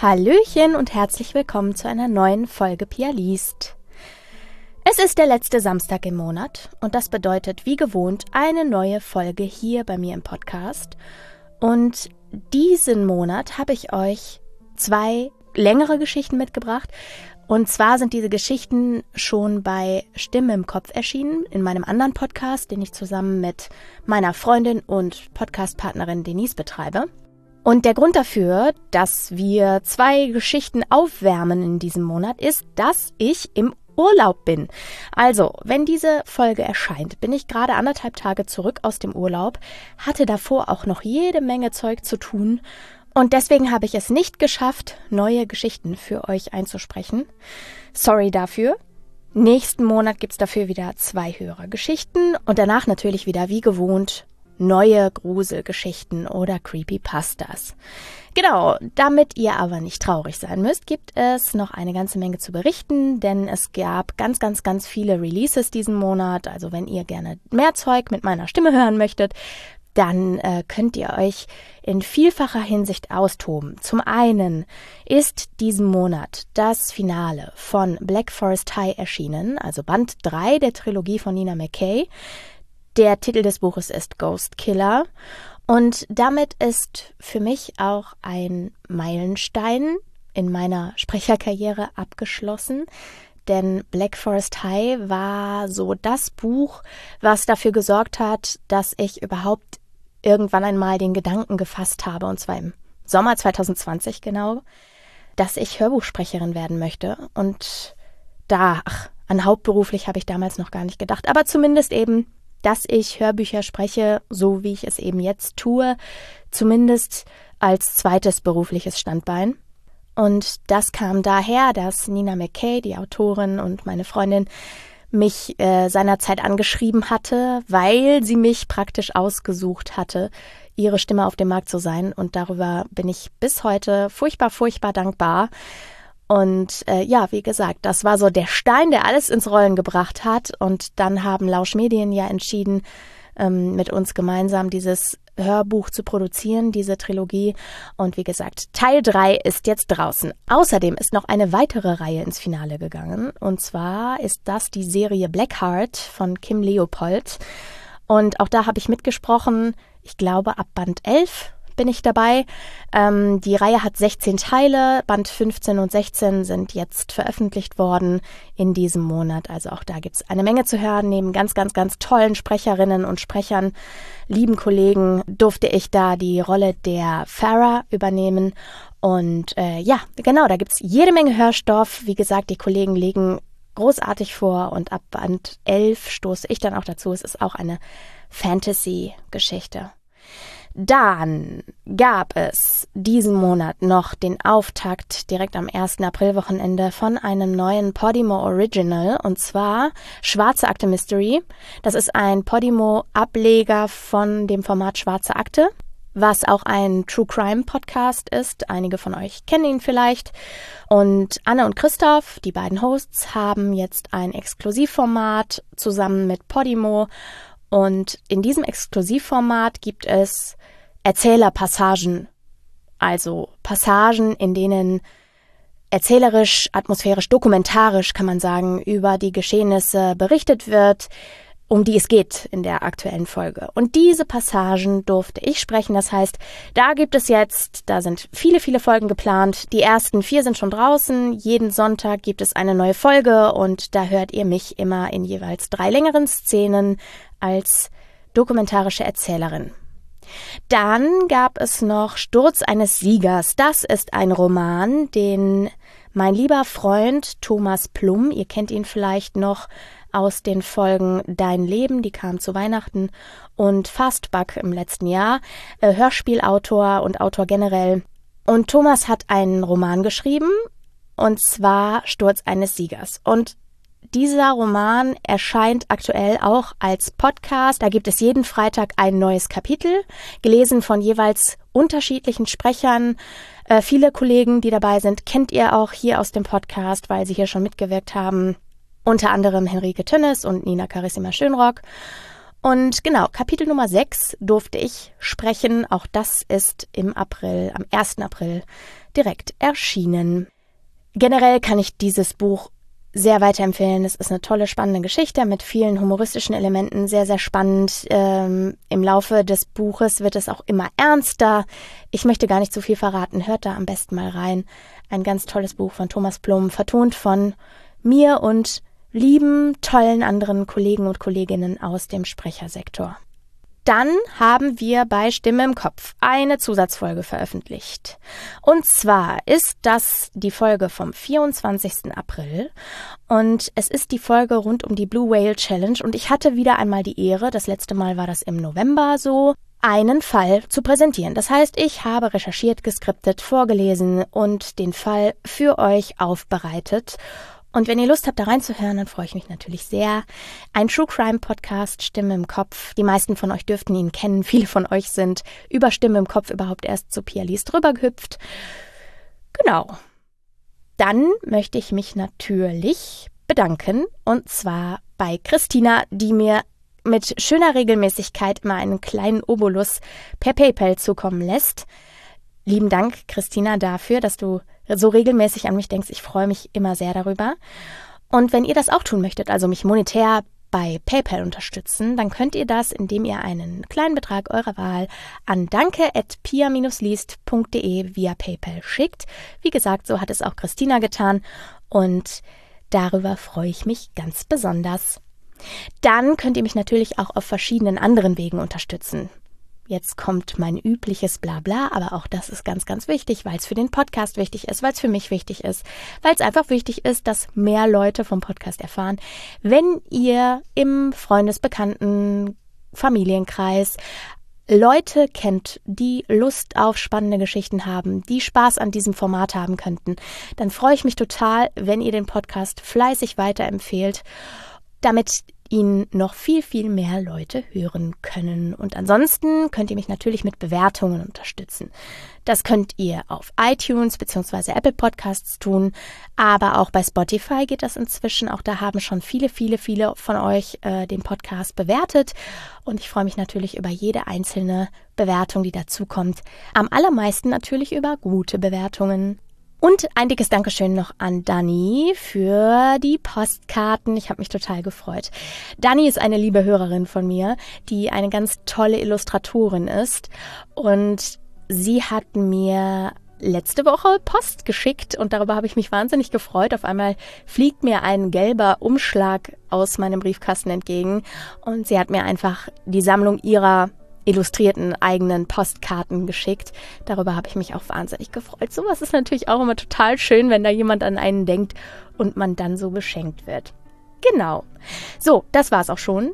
Hallöchen und herzlich willkommen zu einer neuen Folge Pia liest. Es ist der letzte Samstag im Monat und das bedeutet wie gewohnt eine neue Folge hier bei mir im Podcast. Und diesen Monat habe ich euch 2 längere Geschichten mitgebracht. Und zwar sind diese Geschichten schon bei Stimme im Kopf erschienen, in meinem anderen Podcast, den ich zusammen mit meiner Freundin und Podcastpartnerin Denise betreibe. Und der Grund dafür, dass wir 2 Geschichten aufwärmen in diesem Monat, ist, dass ich im Urlaub bin. Also, wenn diese Folge erscheint, bin ich gerade 1,5 Tage zurück aus dem Urlaub, hatte davor auch noch jede Menge Zeug zu tun und deswegen habe ich es nicht geschafft, neue Geschichten für euch einzusprechen. Sorry dafür. Nächsten Monat gibt's dafür wieder 2 Hörergeschichten und danach natürlich wieder wie gewohnt neue Gruselgeschichten oder Creepypastas. Genau, damit ihr aber nicht traurig sein müsst, gibt es noch eine ganze Menge zu berichten, denn es gab ganz viele Releases diesen Monat. Also wenn ihr gerne mehr Zeug mit meiner Stimme hören möchtet, dann könnt ihr euch in vielfacher Hinsicht austoben. Zum einen ist diesen Monat das Finale von Black Forest High erschienen, also Band 3 der Trilogie von Nina McKay. Der Titel des Buches ist Ghost Killer und damit ist für mich auch ein Meilenstein in meiner Sprecherkarriere abgeschlossen, denn Black Forest High war so das Buch, was dafür gesorgt hat, dass ich überhaupt irgendwann einmal den Gedanken gefasst habe, und zwar im Sommer 2020 genau, dass ich Hörbuchsprecherin werden möchte und an hauptberuflich habe ich damals noch gar nicht gedacht, aber zumindest eben, dass ich Hörbücher spreche, so wie ich es eben jetzt tue, zumindest als zweites berufliches Standbein. Und das kam daher, dass Nina McKay, die Autorin und meine Freundin, mich seinerzeit angeschrieben hatte, weil sie mich praktisch ausgesucht hatte, ihre Stimme auf dem Markt zu sein. Und darüber bin ich bis heute furchtbar dankbar. Und wie gesagt, das war so der Stein, der alles ins Rollen gebracht hat. Und dann haben Lausch Medien ja entschieden, mit uns gemeinsam dieses Hörbuch zu produzieren, diese Trilogie. Und wie gesagt, Teil 3 ist jetzt draußen. Außerdem ist noch eine weitere Reihe ins Finale gegangen. Und zwar ist das die Serie Blackheart von Kim Leopold. Und auch da habe ich mitgesprochen, ich glaube ab Band 11 bin ich dabei. Die Reihe hat 16 Teile, Band 15 und 16 sind jetzt veröffentlicht worden in diesem Monat. Also auch da gibt's eine Menge zu hören. Neben ganz tollen Sprecherinnen und Sprechern, lieben Kollegen, durfte ich da die Rolle der Farah übernehmen. Und da gibt's jede Menge Hörstoff. Wie gesagt, die Kollegen legen großartig vor und ab Band 11 stoße ich dann auch dazu. Es ist auch eine Fantasy-Geschichte. Dann gab es diesen Monat noch den Auftakt direkt am 1. Aprilwochenende von einem neuen Podimo Original und zwar Schwarze Akte Mystery. Das ist ein Podimo-Ableger von dem Format Schwarze Akte, was auch ein True Crime Podcast ist. Einige von euch kennen ihn vielleicht. Und Anne und Christoph, die beiden Hosts, haben jetzt ein Exklusivformat zusammen mit Podimo. Und in diesem Exklusivformat gibt es Erzählerpassagen, also Passagen, in denen erzählerisch, atmosphärisch, dokumentarisch, kann man sagen, über die Geschehnisse berichtet wird, um die es geht in der aktuellen Folge. Und diese Passagen durfte ich sprechen, das heißt, da sind viele Folgen geplant. Die ersten 4 sind schon draußen, jeden Sonntag gibt es eine neue Folge und da hört ihr mich immer in jeweils 3 längeren Szenen als dokumentarische Erzählerin. Dann gab es noch Sturz eines Siegers. Das ist ein Roman, den mein lieber Freund Thomas Plum, ihr kennt ihn vielleicht noch aus den Folgen Dein Leben, die kam zu Weihnachten, und Fastback im letzten Jahr, Hörspielautor und Autor generell. Und Thomas hat einen Roman geschrieben, und zwar Sturz eines Siegers. Und dieser Roman erscheint aktuell auch als Podcast. Da gibt es jeden Freitag ein neues Kapitel, gelesen von jeweils unterschiedlichen Sprechern. Viele Kollegen, die dabei sind, kennt ihr auch hier aus dem Podcast, weil sie hier schon mitgewirkt haben. Unter anderem Henrike Tönnes und Nina Carissima Schönrock. Und genau, Kapitel Nummer 6 durfte ich sprechen. Auch das ist im April, am 1. April direkt erschienen. Generell kann ich dieses Buch sehr weiterempfehlen. Es ist eine tolle, spannende Geschichte mit vielen humoristischen Elementen, sehr, sehr spannend. Im Laufe des Buches wird es auch immer ernster. Ich möchte gar nicht zu viel verraten. Hört da am besten mal rein. Ein ganz tolles Buch von Thomas Blum, vertont von mir und lieben, tollen anderen Kollegen und Kolleginnen aus dem Sprechersektor. Dann haben wir bei Stimme im Kopf eine Zusatzfolge veröffentlicht. Und zwar ist das die Folge vom 24. April und es ist die Folge rund um die Blue Whale Challenge und ich hatte wieder einmal die Ehre, das letzte Mal war das im November so, einen Fall zu präsentieren. Das heißt, ich habe recherchiert, geskriptet, vorgelesen und den Fall für euch aufbereitet. Und wenn ihr Lust habt, da reinzuhören, dann freue ich mich natürlich sehr. Ein True Crime Podcast, Stimme im Kopf. Die meisten von euch dürften ihn kennen. Viele von euch sind über Stimme im Kopf überhaupt erst zu Pia Liest drüber gehüpft. Genau. Dann möchte ich mich natürlich bedanken. Und zwar bei Christina, die mir mit schöner Regelmäßigkeit immer einen kleinen Obolus per PayPal zukommen lässt. Lieben Dank, Christina, dafür, dass du so regelmäßig an mich denkst. Ich freue mich immer sehr darüber. Und wenn ihr das auch tun möchtet, also mich monetär bei PayPal unterstützen, dann könnt ihr das, indem ihr einen kleinen Betrag eurer Wahl an danke@pia-liest.de via PayPal schickt. Wie gesagt, so hat es auch Christina getan und darüber freue ich mich ganz besonders. Dann könnt ihr mich natürlich auch auf verschiedenen anderen Wegen unterstützen. Jetzt kommt mein übliches Blabla, aber auch das ist ganz, ganz wichtig, weil es für den Podcast wichtig ist, weil es für mich wichtig ist, weil es einfach wichtig ist, dass mehr Leute vom Podcast erfahren. Wenn ihr im Freundesbekannten Familienkreis Leute kennt, die Lust auf spannende Geschichten haben, die Spaß an diesem Format haben könnten, dann freue ich mich total, wenn ihr den Podcast fleißig weiterempfehlt, damit ihn noch viel, viel mehr Leute hören können. Und ansonsten könnt ihr mich natürlich mit Bewertungen unterstützen. Das könnt ihr auf iTunes bzw. Apple Podcasts tun, aber auch bei Spotify geht das inzwischen. Auch da haben schon viele von euch den Podcast bewertet und ich freue mich natürlich über jede einzelne Bewertung, die dazu kommt. Am allermeisten natürlich über gute Bewertungen. Und ein dickes Dankeschön noch an Dani für die Postkarten. Ich habe mich total gefreut. Dani ist eine liebe Hörerin von mir, die eine ganz tolle Illustratorin ist. Und sie hat mir letzte Woche Post geschickt und darüber habe ich mich wahnsinnig gefreut. Auf einmal fliegt mir ein gelber Umschlag aus meinem Briefkasten entgegen und sie hat mir einfach die Sammlung ihrer illustrierten eigenen Postkarten geschickt. Darüber habe ich mich auch wahnsinnig gefreut. Sowas ist natürlich auch immer total schön, wenn da jemand an einen denkt und man dann so beschenkt wird. Genau. So, das war's auch schon.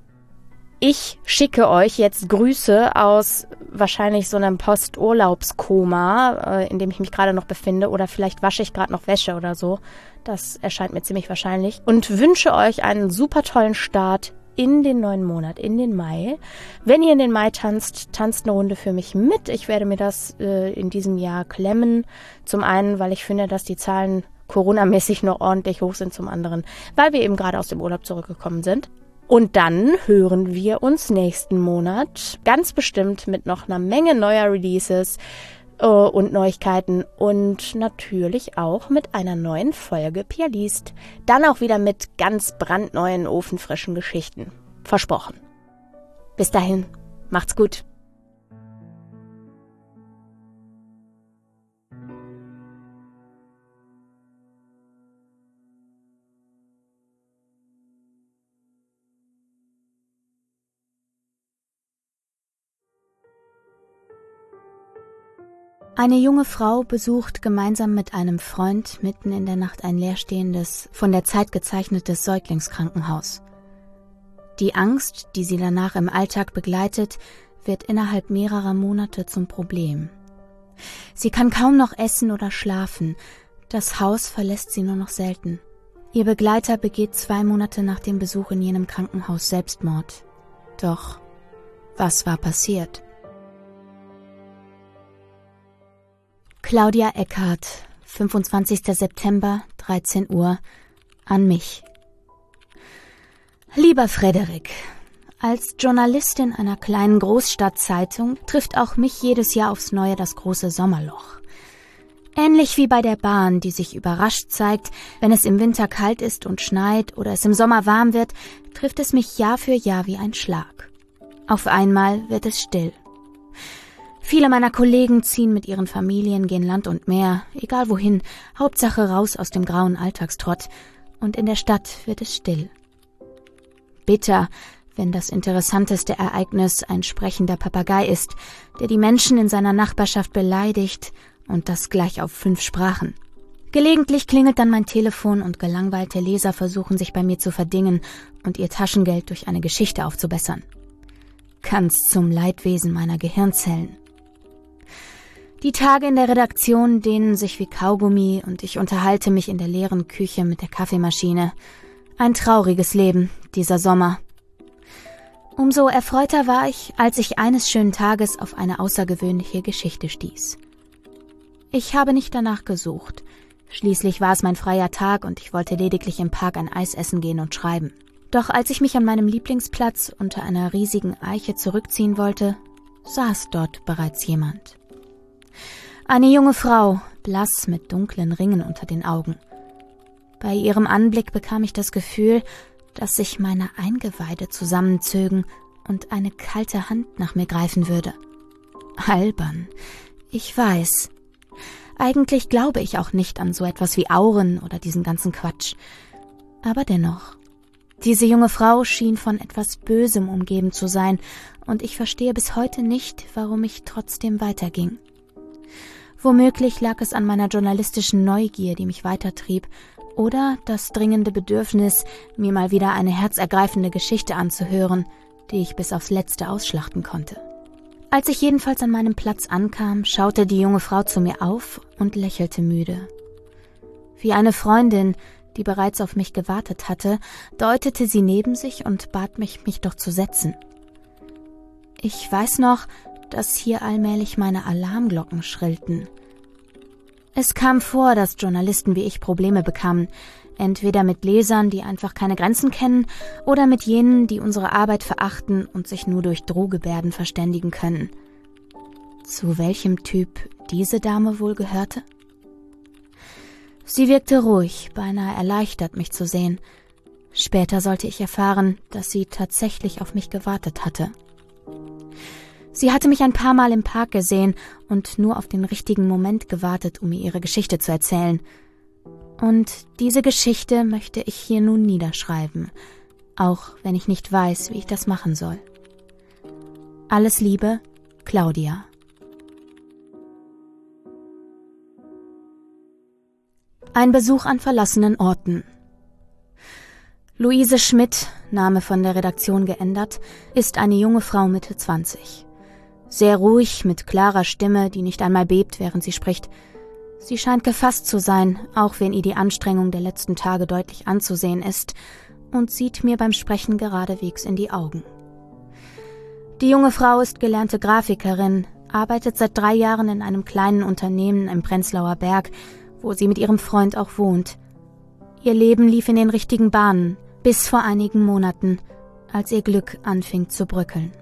Ich schicke euch jetzt Grüße aus wahrscheinlich so einem Posturlaubskoma, in dem ich mich gerade noch befinde, oder vielleicht wasche ich gerade noch Wäsche oder so. Das erscheint mir ziemlich wahrscheinlich. Und wünsche euch einen super tollen Start in den neuen Monat, in den Mai. Wenn ihr in den Mai tanzt, tanzt eine Runde für mich mit. Ich werde mir das in diesem Jahr klemmen. Zum einen, weil ich finde, dass die Zahlen coronamäßig noch ordentlich hoch sind. Zum anderen, weil wir eben gerade aus dem Urlaub zurückgekommen sind. Und dann hören wir uns nächsten Monat ganz bestimmt mit noch einer Menge neuer Releases und Neuigkeiten und natürlich auch mit einer neuen Folge Pia Liest. Dann auch wieder mit ganz brandneuen, ofenfrischen Geschichten. Versprochen. Bis dahin, macht's gut. Eine junge Frau besucht gemeinsam mit einem Freund mitten in der Nacht ein leerstehendes, von der Zeit gezeichnetes Säuglingskrankenhaus. Die Angst, die sie danach im Alltag begleitet, wird innerhalb mehrerer Monate zum Problem. Sie kann kaum noch essen oder schlafen. Das Haus verlässt sie nur noch selten. Ihr Begleiter begeht 2 Monate nach dem Besuch in jenem Krankenhaus Selbstmord. Doch was war passiert? Claudia Eckhardt, 25. September, 13 Uhr, an mich. Lieber Frederik, Als Journalistin einer kleinen Großstadtzeitung trifft auch mich jedes Jahr aufs Neue das große Sommerloch. Ähnlich wie bei der Bahn, die sich überrascht zeigt, wenn es im Winter kalt ist und schneit oder es im Sommer warm wird, trifft es mich Jahr für Jahr wie ein Schlag. Auf einmal wird es still. Viele meiner Kollegen ziehen mit ihren Familien, gehen Land und Meer, egal wohin, Hauptsache raus aus dem grauen Alltagstrott, und in der Stadt wird es still. Bitter, wenn das interessanteste Ereignis ein sprechender Papagei ist, der die Menschen in seiner Nachbarschaft beleidigt, und das gleich auf 5 Sprachen. Gelegentlich klingelt dann mein Telefon und gelangweilte Leser versuchen sich bei mir zu verdingen und ihr Taschengeld durch eine Geschichte aufzubessern. Ganz zum Leidwesen meiner Gehirnzellen. Die Tage in der Redaktion dehnen sich wie Kaugummi und ich unterhalte mich in der leeren Küche mit der Kaffeemaschine. Ein trauriges Leben, dieser Sommer. Umso erfreuter war ich, als ich eines schönen Tages auf eine außergewöhnliche Geschichte stieß. Ich habe nicht danach gesucht. Schließlich war es mein freier Tag und ich wollte lediglich im Park ein Eis essen gehen und schreiben. Doch als ich mich an meinem Lieblingsplatz unter einer riesigen Eiche zurückziehen wollte, saß dort bereits jemand. Eine junge Frau, blass mit dunklen Ringen unter den Augen. Bei ihrem Anblick bekam ich das Gefühl, dass sich meine Eingeweide zusammenzögen und eine kalte Hand nach mir greifen würde. Albern, ich weiß. Eigentlich glaube ich auch nicht an so etwas wie Auren oder diesen ganzen Quatsch. Aber dennoch, diese junge Frau schien von etwas Bösem umgeben zu sein, und ich verstehe bis heute nicht, warum ich trotzdem weiterging. Womöglich lag es an meiner journalistischen Neugier, die mich weitertrieb, oder das dringende Bedürfnis, mir mal wieder eine herzergreifende Geschichte anzuhören, die ich bis aufs Letzte ausschlachten konnte. Als ich jedenfalls an meinem Platz ankam, schaute die junge Frau zu mir auf und lächelte müde. Wie eine Freundin, die bereits auf mich gewartet hatte, deutete sie neben sich und bat mich doch zu setzen. Ich weiß noch, dass hier allmählich meine Alarmglocken schrillten. Es kam vor, dass Journalisten wie ich Probleme bekamen, entweder mit Lesern, die einfach keine Grenzen kennen, oder mit jenen, die unsere Arbeit verachten und sich nur durch Drohgebärden verständigen können. Zu welchem Typ diese Dame wohl gehörte? Sie wirkte ruhig, beinahe erleichtert, mich zu sehen. Später sollte ich erfahren, dass sie tatsächlich auf mich gewartet hatte. Sie hatte mich ein paar Mal im Park gesehen und nur auf den richtigen Moment gewartet, um mir ihre Geschichte zu erzählen. Und diese Geschichte möchte ich hier nun niederschreiben, auch wenn ich nicht weiß, wie ich das machen soll. Alles Liebe, Claudia. Ein Besuch an verlassenen Orten. Luise Schmidt, Name von der Redaktion geändert, ist eine junge Frau Mitte 20. Sehr ruhig, mit klarer Stimme, die nicht einmal bebt, während sie spricht. Sie scheint gefasst zu sein, auch wenn ihr die Anstrengung der letzten Tage deutlich anzusehen ist, und sieht mir beim Sprechen geradewegs in die Augen. Die junge Frau ist gelernte Grafikerin, arbeitet seit 3 Jahren in einem kleinen Unternehmen im Prenzlauer Berg, wo sie mit ihrem Freund auch wohnt. Ihr Leben lief in den richtigen Bahnen, bis vor einigen Monaten, als ihr Glück anfing zu bröckeln.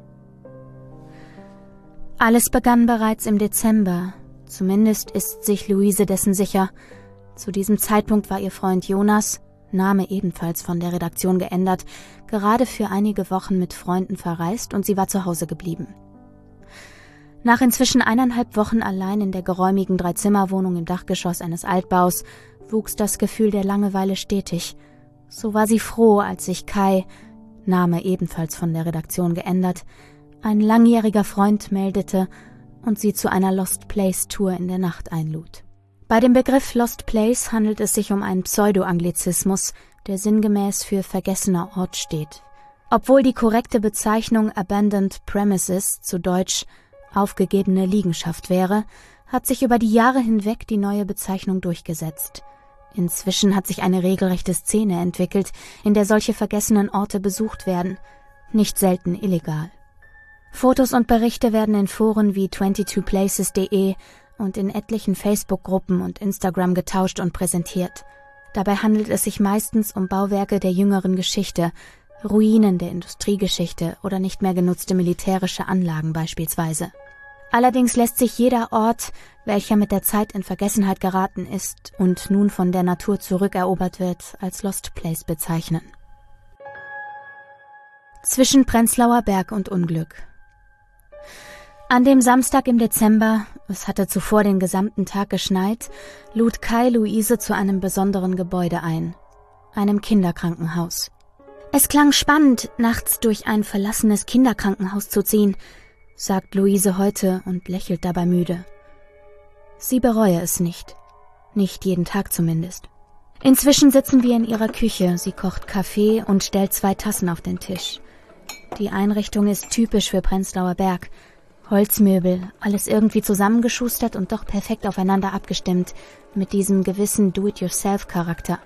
Alles begann bereits im Dezember. Zumindest ist sich Luise dessen sicher. Zu diesem Zeitpunkt war ihr Freund Jonas, Name ebenfalls von der Redaktion geändert, gerade für einige Wochen mit Freunden verreist und sie war zu Hause geblieben. Nach inzwischen 1,5 Wochen allein in der geräumigen 3-Zimmer-Wohnung im Dachgeschoss eines Altbaus wuchs das Gefühl der Langeweile stetig. So war sie froh, als sich Kai, Name ebenfalls von der Redaktion geändert, ein langjähriger Freund meldete und sie zu einer Lost Place Tour in der Nacht einlud. Bei dem Begriff Lost Place handelt es sich um einen Pseudo-Anglizismus, der sinngemäß für vergessener Ort steht. Obwohl die korrekte Bezeichnung Abandoned Premises, zu Deutsch aufgegebene Liegenschaft wäre, hat sich über die Jahre hinweg die neue Bezeichnung durchgesetzt. Inzwischen hat sich eine regelrechte Szene entwickelt, in der solche vergessenen Orte besucht werden, nicht selten illegal. Fotos und Berichte werden in Foren wie 22places.de und in etlichen Facebook-Gruppen und Instagram getauscht und präsentiert. Dabei handelt es sich meistens um Bauwerke der jüngeren Geschichte, Ruinen der Industriegeschichte oder nicht mehr genutzte militärische Anlagen beispielsweise. Allerdings lässt sich jeder Ort, welcher mit der Zeit in Vergessenheit geraten ist und nun von der Natur zurückerobert wird, als Lost Place bezeichnen. Zwischen Prenzlauer Berg und Unglück. An dem Samstag im Dezember, es hatte zuvor den gesamten Tag geschneit, lud Kai Luise zu einem besonderen Gebäude ein, einem Kinderkrankenhaus. Es klang spannend, nachts durch ein verlassenes Kinderkrankenhaus zu ziehen, sagt Luise heute und lächelt dabei müde. Sie bereue es nicht jeden Tag zumindest. Inzwischen sitzen wir in ihrer Küche, sie kocht Kaffee und stellt 2 Tassen auf den Tisch. Die Einrichtung ist typisch für Prenzlauer Berg. Holzmöbel, alles irgendwie zusammengeschustert und doch perfekt aufeinander abgestimmt, mit diesem gewissen Do-it-yourself-Charakter.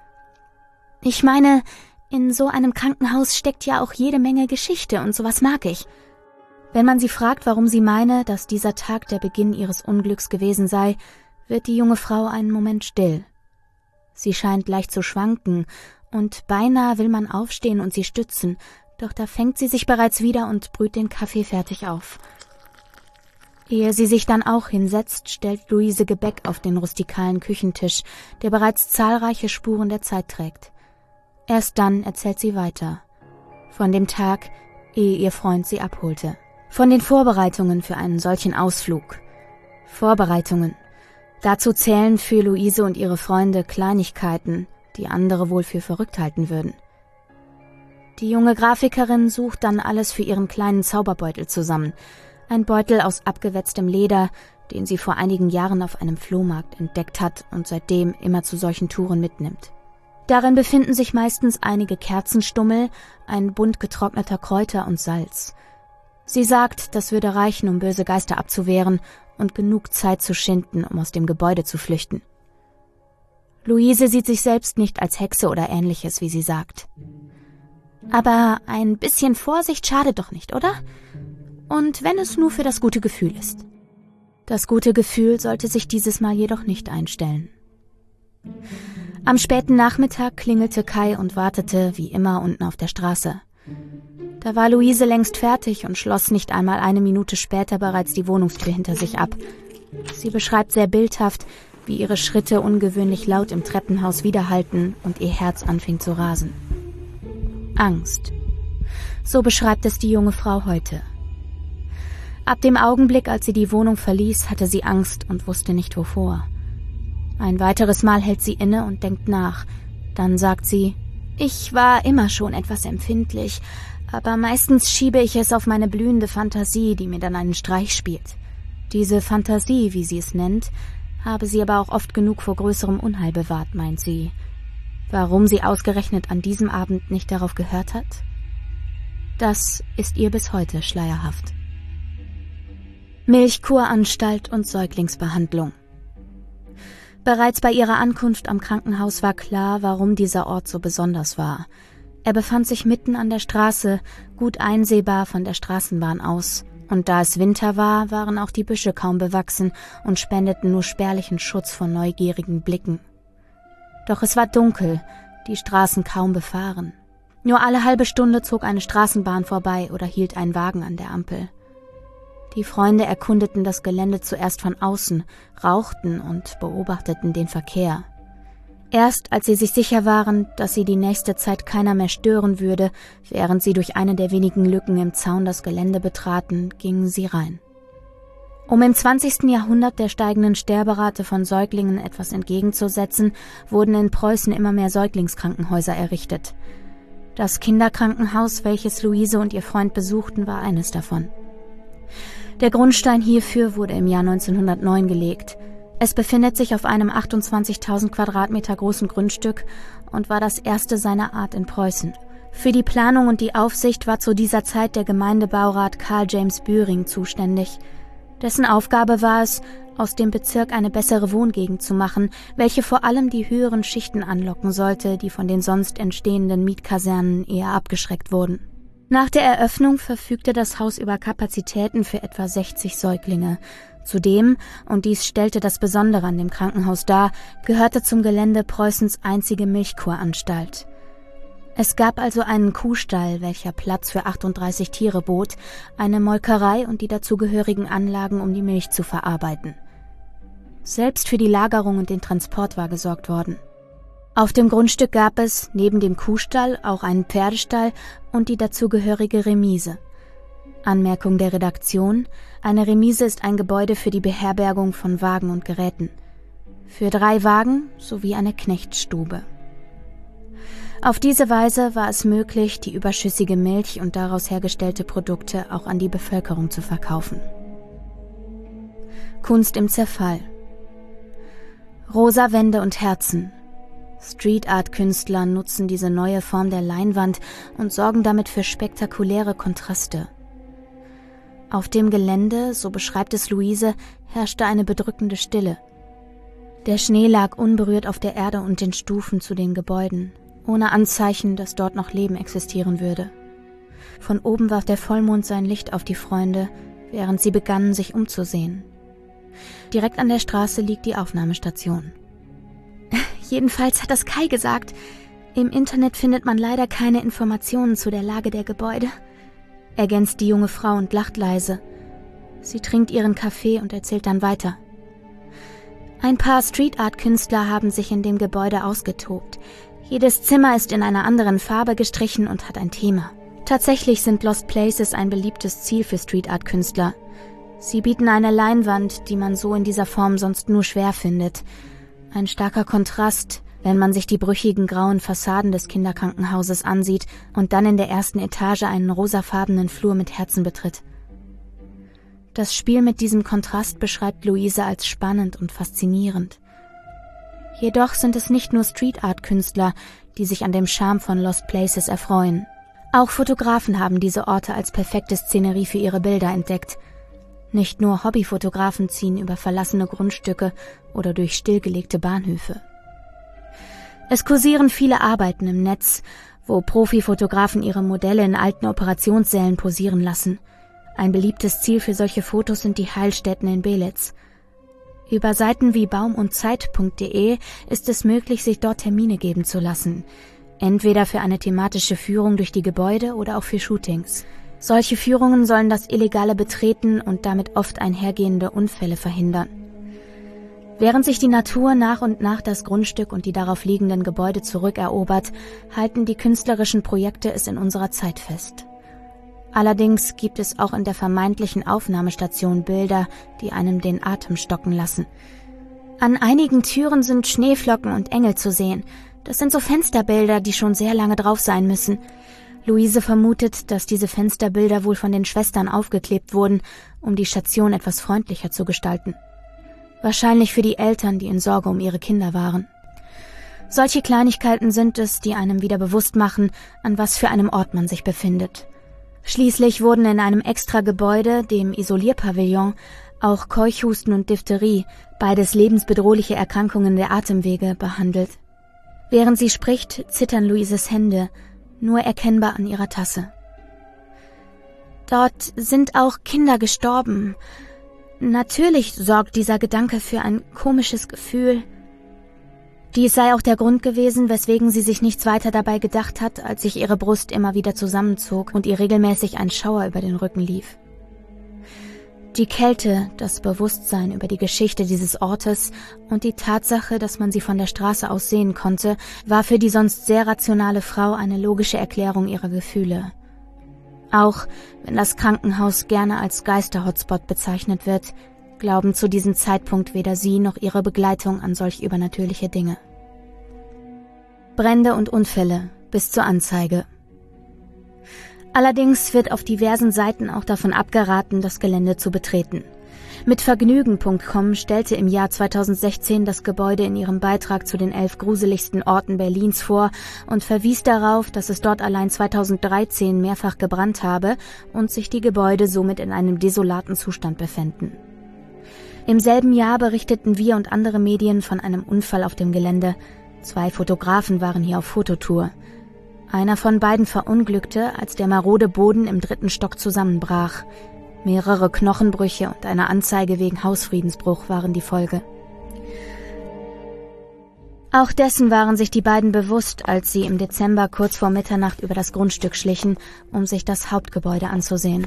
Ich meine, in so einem Krankenhaus steckt ja auch jede Menge Geschichte und sowas mag ich. Wenn man sie fragt, warum sie meine, dass dieser Tag der Beginn ihres Unglücks gewesen sei, wird die junge Frau einen Moment still. Sie scheint leicht zu schwanken und beinahe will man aufstehen und sie stützen, doch da fängt sie sich bereits wieder und brüht den Kaffee fertig auf. Ehe sie sich dann auch hinsetzt, stellt Luise Gebäck auf den rustikalen Küchentisch, der bereits zahlreiche Spuren der Zeit trägt. Erst dann erzählt sie weiter. Von dem Tag, ehe ihr Freund sie abholte. Von den Vorbereitungen für einen solchen Ausflug. Vorbereitungen. Dazu zählen für Luise und ihre Freunde Kleinigkeiten, die andere wohl für verrückt halten würden. Die junge Grafikerin sucht dann alles für ihren kleinen Zauberbeutel zusammen. Ein Beutel aus abgewetztem Leder, den sie vor einigen Jahren auf einem Flohmarkt entdeckt hat und seitdem immer zu solchen Touren mitnimmt. Darin befinden sich meistens einige Kerzenstummel, ein Bund getrockneter Kräuter und Salz. Sie sagt, das würde reichen, um böse Geister abzuwehren und genug Zeit zu schinden, um aus dem Gebäude zu flüchten. Luise sieht sich selbst nicht als Hexe oder Ähnliches, wie sie sagt. Aber ein bisschen Vorsicht schadet doch nicht, oder? Und wenn es nur für das gute Gefühl ist. Das gute Gefühl sollte sich dieses Mal jedoch nicht einstellen. Am späten Nachmittag klingelte Kai und wartete, wie immer, unten auf der Straße. Da war Luise längst fertig und schloss nicht einmal eine Minute später bereits die Wohnungstür hinter sich ab. Sie beschreibt sehr bildhaft, wie ihre Schritte ungewöhnlich laut im Treppenhaus widerhallten und ihr Herz anfing zu rasen. Angst. So beschreibt es die junge Frau heute. Ab dem Augenblick, als sie die Wohnung verließ, hatte sie Angst und wusste nicht wovor. Ein weiteres Mal hält sie inne und denkt nach. Dann sagt sie: Ich war immer schon etwas empfindlich, aber meistens schiebe ich es auf meine blühende Fantasie, die mir dann einen Streich spielt. Diese Fantasie, wie sie es nennt, habe sie aber auch oft genug vor größerem Unheil bewahrt, meint sie. Warum sie ausgerechnet an diesem Abend nicht darauf gehört hat? Das ist ihr bis heute schleierhaft. Milchkuranstalt und Säuglingsbehandlung. Bereits bei ihrer Ankunft am Krankenhaus war klar, warum dieser Ort so besonders war. Er befand sich mitten an der Straße, gut einsehbar von der Straßenbahn aus. Und da es Winter war, waren auch die Büsche kaum bewachsen und spendeten nur spärlichen Schutz vor neugierigen Blicken. Doch es war dunkel, die Straßen kaum befahren. Nur alle halbe Stunde zog eine Straßenbahn vorbei oder hielt ein Wagen an der Ampel. Die Freunde erkundeten das Gelände zuerst von außen, rauchten und beobachteten den Verkehr. Erst als sie sich sicher waren, dass sie die nächste Zeit keiner mehr stören würde, während sie durch eine der wenigen Lücken im Zaun das Gelände betraten, gingen sie rein. Um im 20. Jahrhundert der steigenden Sterberate von Säuglingen etwas entgegenzusetzen, wurden in Preußen immer mehr Säuglingskrankenhäuser errichtet. Das Kinderkrankenhaus, welches Luise und ihr Freund besuchten, war eines davon. Der Grundstein hierfür wurde im Jahr 1909 gelegt. Es befindet sich auf einem 28.000 Quadratmeter großen Grundstück und war das erste seiner Art in Preußen. Für die Planung und die Aufsicht war zu dieser Zeit der Gemeindebaurat Karl James Bühring zuständig. Dessen Aufgabe war es, aus dem Bezirk eine bessere Wohngegend zu machen, welche vor allem die höheren Schichten anlocken sollte, die von den sonst entstehenden Mietkasernen eher abgeschreckt wurden. Nach der Eröffnung verfügte das Haus über Kapazitäten für etwa 60 Säuglinge. Zudem, und dies stellte das Besondere an dem Krankenhaus dar, gehörte zum Gelände Preußens einzige Milchkuranstalt. Es gab also einen Kuhstall, welcher Platz für 38 Tiere bot, eine Molkerei und die dazugehörigen Anlagen, um die Milch zu verarbeiten. Selbst für die Lagerung und den Transport war gesorgt worden. Auf dem Grundstück gab es, neben dem Kuhstall, auch einen Pferdestall und die dazugehörige Remise. Anmerkung der Redaktion: Eine Remise ist ein Gebäude für die Beherbergung von Wagen und Geräten. Für 3 Wagen sowie eine Knechtsstube. Auf diese Weise war es möglich, die überschüssige Milch und daraus hergestellte Produkte auch an die Bevölkerung zu verkaufen. Kunst im Zerfall. Rosa Wände und Herzen. Street-Art-Künstler nutzen diese neue Form der Leinwand und sorgen damit für spektakuläre Kontraste. Auf dem Gelände, so beschreibt es Luise, herrschte eine bedrückende Stille. Der Schnee lag unberührt auf der Erde und den Stufen zu den Gebäuden, ohne Anzeichen, dass dort noch Leben existieren würde. Von oben warf der Vollmond sein Licht auf die Freunde, während sie begannen, sich umzusehen. Direkt an der Straße liegt die Aufnahmestation. Jedenfalls hat das Kai gesagt. Im Internet findet man leider keine Informationen zu der Lage der Gebäude, ergänzt die junge Frau und lacht leise. Sie trinkt ihren Kaffee und erzählt dann weiter. Ein paar Street-Art-Künstler haben sich in dem Gebäude ausgetobt. Jedes Zimmer ist in einer anderen Farbe gestrichen und hat ein Thema. Tatsächlich sind Lost Places ein beliebtes Ziel für Street-Art-Künstler. Sie bieten eine Leinwand, die man so in dieser Form sonst nur schwer findet. Ein starker Kontrast, wenn man sich die brüchigen grauen Fassaden des Kinderkrankenhauses ansieht und dann in der ersten Etage einen rosafarbenen Flur mit Herzen betritt. Das Spiel mit diesem Kontrast beschreibt Luise als spannend und faszinierend. Jedoch sind es nicht nur Street-Art-Künstler, die sich an dem Charme von Lost Places erfreuen. Auch Fotografen haben diese Orte als perfekte Szenerie für ihre Bilder entdeckt. Nicht nur Hobbyfotografen ziehen über verlassene Grundstücke oder durch stillgelegte Bahnhöfe. Es kursieren viele Arbeiten im Netz, wo Profifotografen ihre Modelle in alten Operationssälen posieren lassen. Ein beliebtes Ziel für solche Fotos sind die Heilstätten in Belitz. Über Seiten wie baumundzeit.de ist es möglich, sich dort Termine geben zu lassen. Entweder für eine thematische Führung durch die Gebäude oder auch für Shootings. Solche Führungen sollen das illegale Betreten und damit oft einhergehende Unfälle verhindern. Während sich die Natur nach und nach das Grundstück und die darauf liegenden Gebäude zurückerobert, halten die künstlerischen Projekte es in unserer Zeit fest. Allerdings gibt es auch in der vermeintlichen Aufnahmestation Bilder, die einem den Atem stocken lassen. An einigen Türen sind Schneeflocken und Engel zu sehen. Das sind so Fensterbilder, die schon sehr lange drauf sein müssen. Luise vermutet, dass diese Fensterbilder wohl von den Schwestern aufgeklebt wurden, um die Station etwas freundlicher zu gestalten. Wahrscheinlich für die Eltern, die in Sorge um ihre Kinder waren. Solche Kleinigkeiten sind es, die einem wieder bewusst machen, an was für einem Ort man sich befindet. Schließlich wurden in einem Extra-Gebäude, dem Isolierpavillon, auch Keuchhusten und Diphtherie, beides lebensbedrohliche Erkrankungen der Atemwege, behandelt. Während sie spricht, zittern Luises Hände, nur erkennbar an ihrer Tasse. Dort sind auch Kinder gestorben. Natürlich sorgt dieser Gedanke für ein komisches Gefühl. Dies sei auch der Grund gewesen, weswegen sie sich nichts weiter dabei gedacht hat, als sich ihre Brust immer wieder zusammenzog und ihr regelmäßig ein Schauer über den Rücken lief. Die Kälte, das Bewusstsein über die Geschichte dieses Ortes und die Tatsache, dass man sie von der Straße aus sehen konnte, war für die sonst sehr rationale Frau eine logische Erklärung ihrer Gefühle. Auch wenn das Krankenhaus gerne als Geister-Hotspot bezeichnet wird, glauben zu diesem Zeitpunkt weder sie noch ihre Begleitung an solch übernatürliche Dinge. Brände und Unfälle bis zur Anzeige. Allerdings wird auf diversen Seiten auch davon abgeraten, das Gelände zu betreten. Mitvergnügen.com stellte im Jahr 2016 das Gebäude in ihrem Beitrag zu den 11 gruseligsten Orten Berlins vor und verwies darauf, dass es dort allein 2013 mehrfach gebrannt habe und sich die Gebäude somit in einem desolaten Zustand befänden. Im selben Jahr berichteten wir und andere Medien von einem Unfall auf dem Gelände. 2 Fotografen waren hier auf Fototour. Einer von beiden verunglückte, als der marode Boden im 3. Stock zusammenbrach. Mehrere Knochenbrüche und eine Anzeige wegen Hausfriedensbruch waren die Folge. Auch dessen waren sich die beiden bewusst, als sie im Dezember kurz vor Mitternacht über das Grundstück schlichen, um sich das Hauptgebäude anzusehen.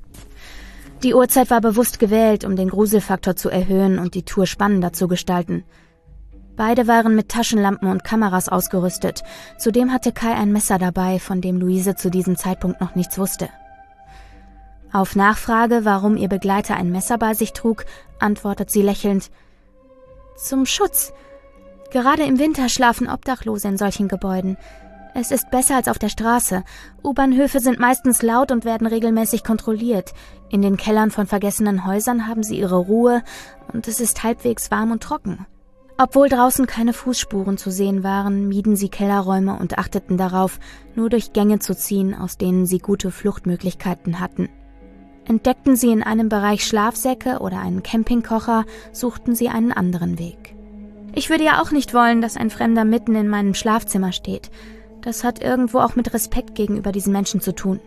Die Uhrzeit war bewusst gewählt, um den Gruselfaktor zu erhöhen und die Tour spannender zu gestalten. Beide waren mit Taschenlampen und Kameras ausgerüstet. Zudem hatte Kai ein Messer dabei, von dem Luise zu diesem Zeitpunkt noch nichts wusste. Auf Nachfrage, warum ihr Begleiter ein Messer bei sich trug, antwortet sie lächelnd: »Zum Schutz. Gerade im Winter schlafen Obdachlose in solchen Gebäuden. Es ist besser als auf der Straße. U-Bahnhöfe sind meistens laut und werden regelmäßig kontrolliert. In den Kellern von vergessenen Häusern haben sie ihre Ruhe und es ist halbwegs warm und trocken.« Obwohl draußen keine Fußspuren zu sehen waren, mieden sie Kellerräume und achteten darauf, nur durch Gänge zu ziehen, aus denen sie gute Fluchtmöglichkeiten hatten. Entdeckten sie in einem Bereich Schlafsäcke oder einen Campingkocher, suchten sie einen anderen Weg. Ich würde ja auch nicht wollen, dass ein Fremder mitten in meinem Schlafzimmer steht. Das hat irgendwo auch mit Respekt gegenüber diesen Menschen zu tun.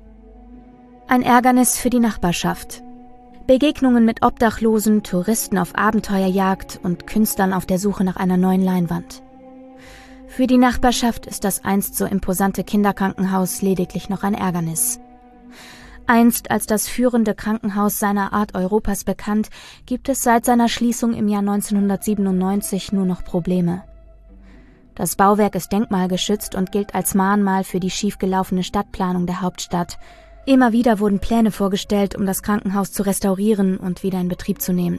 Ein Ärgernis für die Nachbarschaft. Begegnungen mit Obdachlosen, Touristen auf Abenteuerjagd und Künstlern auf der Suche nach einer neuen Leinwand. Für die Nachbarschaft ist das einst so imposante Kinderkrankenhaus lediglich noch ein Ärgernis. Einst als das führende Krankenhaus seiner Art Europas bekannt, gibt es seit seiner Schließung im Jahr 1997 nur noch Probleme. Das Bauwerk ist denkmalgeschützt und gilt als Mahnmal für die schiefgelaufene Stadtplanung der Hauptstadt. Immer wieder wurden Pläne vorgestellt, um das Krankenhaus zu restaurieren und wieder in Betrieb zu nehmen.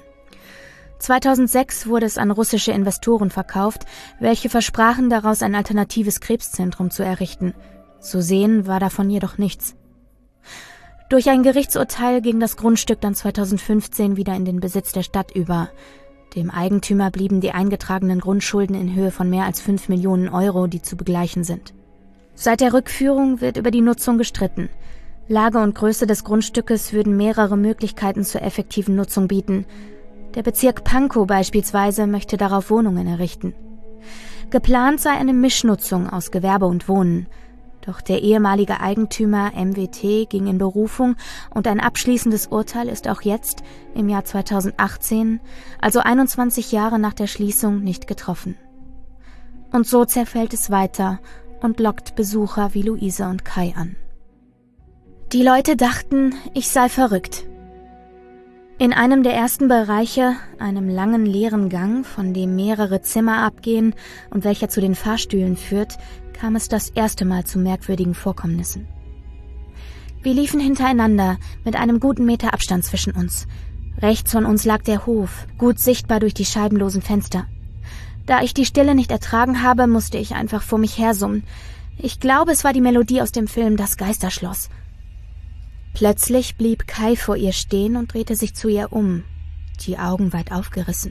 2006 wurde es an russische Investoren verkauft, welche versprachen, daraus ein alternatives Krebszentrum zu errichten. Zu sehen war davon jedoch nichts. Durch ein Gerichtsurteil ging das Grundstück dann 2015 wieder in den Besitz der Stadt über. Dem Eigentümer blieben die eingetragenen Grundschulden in Höhe von mehr als 5 Millionen Euro, die zu begleichen sind. Seit der Rückführung wird über die Nutzung gestritten. Lage und Größe des Grundstückes würden mehrere Möglichkeiten zur effektiven Nutzung bieten. Der Bezirk Pankow beispielsweise möchte darauf Wohnungen errichten. Geplant sei eine Mischnutzung aus Gewerbe und Wohnen. Doch der ehemalige Eigentümer MWT ging in Berufung und ein abschließendes Urteil ist auch jetzt, im Jahr 2018, also 21 Jahre nach der Schließung, nicht getroffen. Und so zerfällt es weiter und lockt Besucher wie Luise und Kai an. Die Leute dachten, ich sei verrückt. In einem der ersten Bereiche, einem langen leeren Gang, von dem mehrere Zimmer abgehen und welcher zu den Fahrstühlen führt, kam es das erste Mal zu merkwürdigen Vorkommnissen. Wir liefen hintereinander, mit einem guten Meter Abstand zwischen uns. Rechts von uns lag der Hof, gut sichtbar durch die scheibenlosen Fenster. Da ich die Stille nicht ertragen habe, musste ich einfach vor mich hersummen. Ich glaube, es war die Melodie aus dem Film »Das Geisterschloss«. Plötzlich blieb Kai vor ihr stehen und drehte sich zu ihr um, die Augen weit aufgerissen.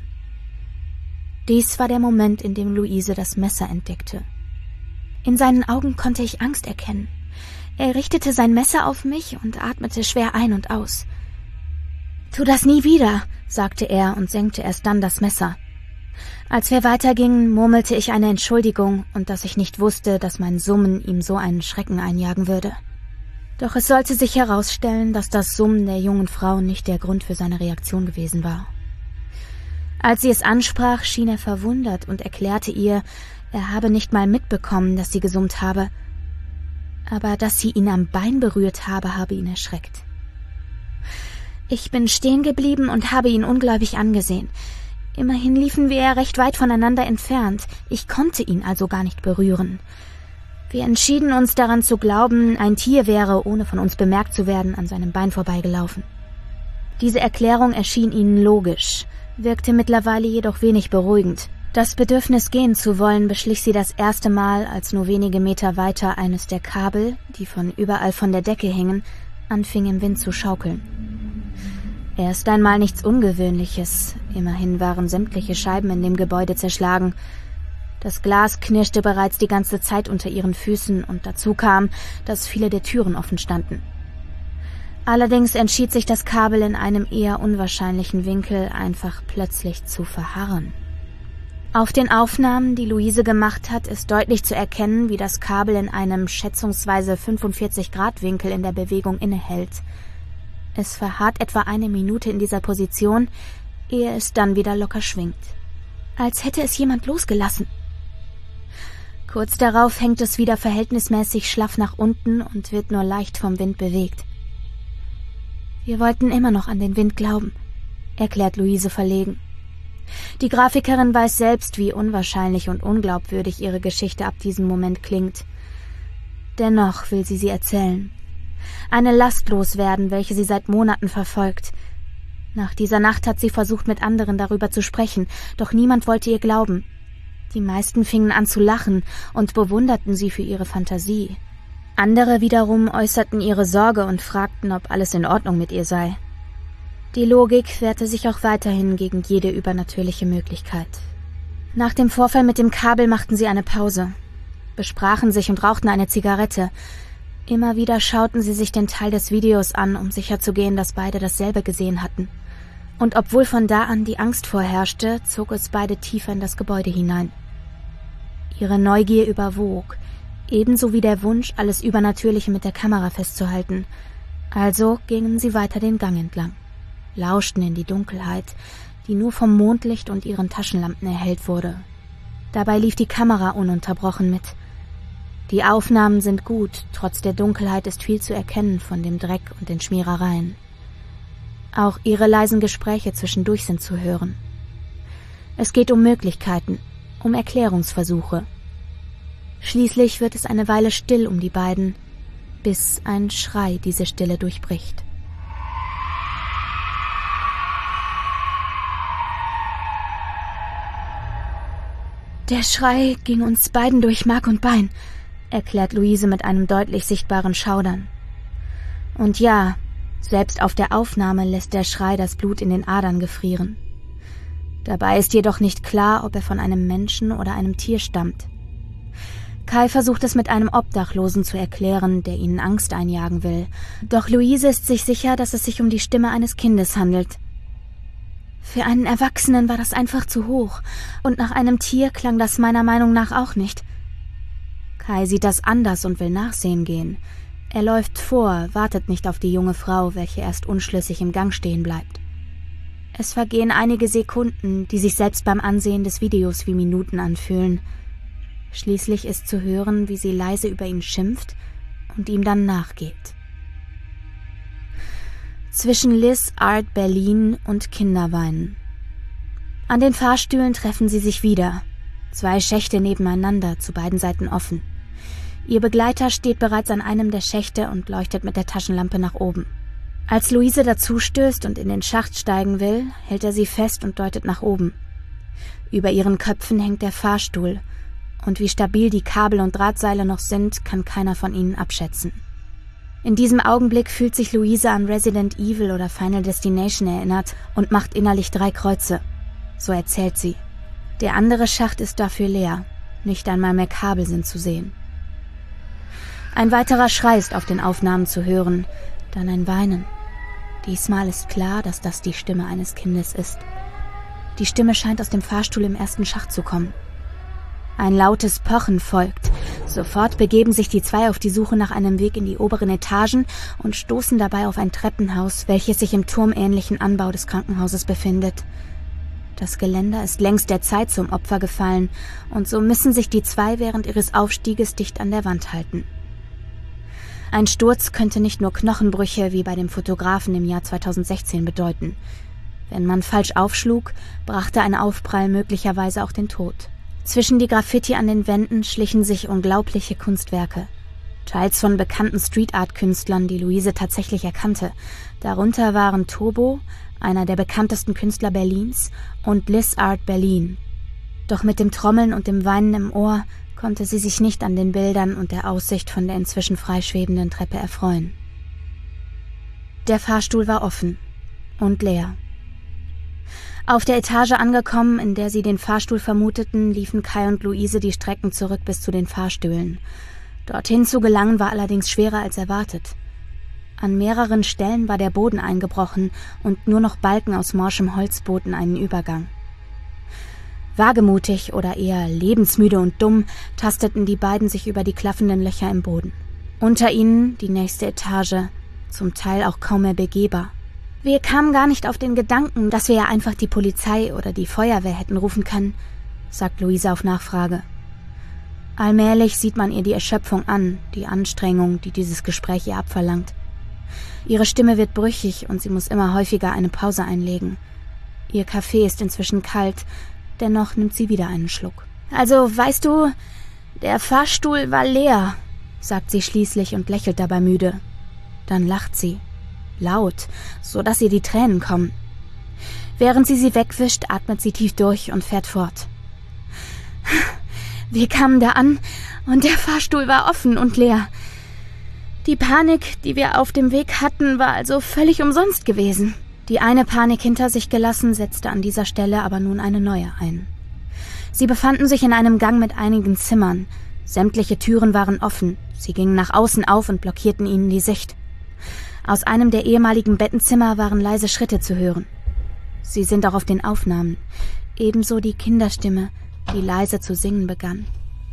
Dies war der Moment, in dem Luise das Messer entdeckte. In seinen Augen konnte ich Angst erkennen. Er richtete sein Messer auf mich und atmete schwer ein und aus. »Tu das nie wieder«, sagte er und senkte erst dann das Messer. Als wir weitergingen, murmelte ich eine Entschuldigung und dass ich nicht wusste, dass mein Summen ihm so einen Schrecken einjagen würde. Doch es sollte sich herausstellen, dass das Summen der jungen Frau nicht der Grund für seine Reaktion gewesen war. Als sie es ansprach, schien er verwundert und erklärte ihr, er habe nicht mal mitbekommen, dass sie gesummt habe. Aber dass sie ihn am Bein berührt habe ihn erschreckt. Ich bin stehen geblieben und habe ihn ungläubig angesehen. Immerhin liefen wir ja recht weit voneinander entfernt. Ich konnte ihn also gar nicht berühren. Wir entschieden uns daran zu glauben, ein Tier wäre, ohne von uns bemerkt zu werden, an seinem Bein vorbeigelaufen. Diese Erklärung erschien ihnen logisch, wirkte mittlerweile jedoch wenig beruhigend. Das Bedürfnis, gehen zu wollen, beschlich sie das erste Mal, als nur wenige Meter weiter eines der Kabel, die von überall von der Decke hingen, anfing im Wind zu schaukeln. Erst einmal nichts Ungewöhnliches, immerhin waren sämtliche Scheiben in dem Gebäude zerschlagen. Das Glas knirschte bereits die ganze Zeit unter ihren Füßen und dazu kam, dass viele der Türen offen standen. Allerdings entschied sich das Kabel in einem eher unwahrscheinlichen Winkel einfach plötzlich zu verharren. Auf den Aufnahmen, die Luise gemacht hat, ist deutlich zu erkennen, wie das Kabel in einem schätzungsweise 45-Grad-Winkel in der Bewegung innehält. Es verharrt etwa 1 Minute in dieser Position, ehe es dann wieder locker schwingt. Als hätte es jemand losgelassen. Kurz darauf hängt es wieder verhältnismäßig schlaff nach unten und wird nur leicht vom Wind bewegt. Wir wollten immer noch an den Wind glauben, erklärt Luise verlegen. Die Grafikerin weiß selbst, wie unwahrscheinlich und unglaubwürdig ihre Geschichte ab diesem Moment klingt. Dennoch will sie erzählen. Eine Last loswerden, welche sie seit Monaten verfolgt. Nach dieser Nacht hat sie versucht, mit anderen darüber zu sprechen, doch niemand wollte ihr glauben. Die meisten fingen an zu lachen und bewunderten sie für ihre Fantasie. Andere wiederum äußerten ihre Sorge und fragten, ob alles in Ordnung mit ihr sei. Die Logik wehrte sich auch weiterhin gegen jede übernatürliche Möglichkeit. Nach dem Vorfall mit dem Kabel machten sie eine Pause, besprachen sich und rauchten eine Zigarette. Immer wieder schauten sie sich den Teil des Videos an, um sicherzugehen, dass beide dasselbe gesehen hatten. Und obwohl von da an die Angst vorherrschte, zog es beide tiefer in das Gebäude hinein. Ihre Neugier überwog, ebenso wie der Wunsch, alles Übernatürliche mit der Kamera festzuhalten. Also gingen sie weiter den Gang entlang, lauschten in die Dunkelheit, die nur vom Mondlicht und ihren Taschenlampen erhellt wurde. Dabei lief die Kamera ununterbrochen mit. Die Aufnahmen sind gut, trotz der Dunkelheit ist viel zu erkennen von dem Dreck und den Schmierereien. Auch ihre leisen Gespräche zwischendurch sind zu hören. Es geht um Möglichkeiten, um Erklärungsversuche. Schließlich wird es eine Weile still um die beiden, bis ein Schrei diese Stille durchbricht. Der Schrei ging uns beiden durch Mark und Bein, erklärt Luise mit einem deutlich sichtbaren Schaudern. Und ja, selbst auf der Aufnahme lässt der Schrei das Blut in den Adern gefrieren. Dabei ist jedoch nicht klar, ob er von einem Menschen oder einem Tier stammt. Kai versucht es mit einem Obdachlosen zu erklären, der ihnen Angst einjagen will. Doch Luise ist sich sicher, dass es sich um die Stimme eines Kindes handelt. Für einen Erwachsenen war das einfach zu hoch, und nach einem Tier klang das meiner Meinung nach auch nicht. Kai sieht das anders und will nachsehen gehen. Er läuft vor, wartet nicht auf die junge Frau, welche erst unschlüssig im Gang stehen bleibt. Es vergehen einige Sekunden, die sich selbst beim Ansehen des Videos wie Minuten anfühlen. Schließlich ist zu hören, wie sie leise über ihn schimpft und ihm dann nachgeht. Zwischen Liz Art Berlin und Kinderweinen. An den Fahrstühlen treffen sie sich wieder. 2 Schächte nebeneinander, zu beiden Seiten offen. Ihr Begleiter steht bereits an einem der Schächte und leuchtet mit der Taschenlampe nach oben. Als Luise dazustößt und in den Schacht steigen will, hält er sie fest und deutet nach oben. Über ihren Köpfen hängt der Fahrstuhl, und wie stabil die Kabel und Drahtseile noch sind, kann keiner von ihnen abschätzen. In diesem Augenblick fühlt sich Luise an Resident Evil oder Final Destination erinnert und macht innerlich 3 Kreuze. So erzählt sie. Der andere Schacht ist dafür leer, nicht einmal mehr Kabel sind zu sehen. Ein weiterer Schrei ist auf den Aufnahmen zu hören, dann ein Weinen. Diesmal ist klar, dass das die Stimme eines Kindes ist. Die Stimme scheint aus dem Fahrstuhl im ersten Schacht zu kommen. Ein lautes Pochen folgt. Sofort begeben sich die 2 auf die Suche nach einem Weg in die oberen Etagen und stoßen dabei auf ein Treppenhaus, welches sich im turmähnlichen Anbau des Krankenhauses befindet. Das Geländer ist längst der Zeit zum Opfer gefallen, und so müssen sich die 2 während ihres Aufstieges dicht an der Wand halten. Ein Sturz könnte nicht nur Knochenbrüche wie bei dem Fotografen im Jahr 2016 bedeuten. Wenn man falsch aufschlug, brachte ein Aufprall möglicherweise auch den Tod. Zwischen die Graffiti an den Wänden schlichen sich unglaubliche Kunstwerke. Teils von bekannten Street-Art-Künstlern, die Luise tatsächlich erkannte. Darunter waren Turbo, einer der bekanntesten Künstler Berlins, und Liz Art Berlin. Doch mit dem Trommeln und dem Weinen im Ohr konnte sie sich nicht an den Bildern und der Aussicht von der inzwischen freischwebenden Treppe erfreuen. Der Fahrstuhl war offen und leer. Auf der Etage angekommen, in der sie den Fahrstuhl vermuteten, liefen Kai und Luise die Strecken zurück bis zu den Fahrstühlen. Dorthin zu gelangen war allerdings schwerer als erwartet. An mehreren Stellen war der Boden eingebrochen und nur noch Balken aus morschem Holz boten einen Übergang. Wagemutig oder eher lebensmüde und dumm tasteten die beiden sich über die klaffenden Löcher im Boden. Unter ihnen die nächste Etage, zum Teil auch kaum mehr begehbar. Wir kamen gar nicht auf den Gedanken, dass wir ja einfach die Polizei oder die Feuerwehr hätten rufen können, sagt Luise auf Nachfrage. Allmählich sieht man ihr die Erschöpfung an, die Anstrengung, die dieses Gespräch ihr abverlangt. Ihre Stimme wird brüchig und sie muss immer häufiger eine Pause einlegen. Ihr Kaffee ist inzwischen kalt, dennoch nimmt sie wieder einen Schluck. »Also, weißt du, der Fahrstuhl war leer«, sagt sie schließlich und lächelt dabei müde. Dann lacht sie. Laut, so dass ihr die Tränen kommen. Während sie wegwischt, atmet sie tief durch und fährt fort. Wir kamen da an und der Fahrstuhl war offen und leer. Die Panik, die wir auf dem Weg hatten, war also völlig umsonst gewesen. Die eine Panik hinter sich gelassen, setzte an dieser Stelle aber nun eine neue ein. Sie befanden sich in einem Gang mit einigen Zimmern. Sämtliche Türen waren offen. Sie gingen nach außen auf und blockierten ihnen die Sicht. Aus einem der ehemaligen Bettenzimmer waren leise Schritte zu hören. Sie sind auch auf den Aufnahmen. Ebenso die Kinderstimme, die leise zu singen begann.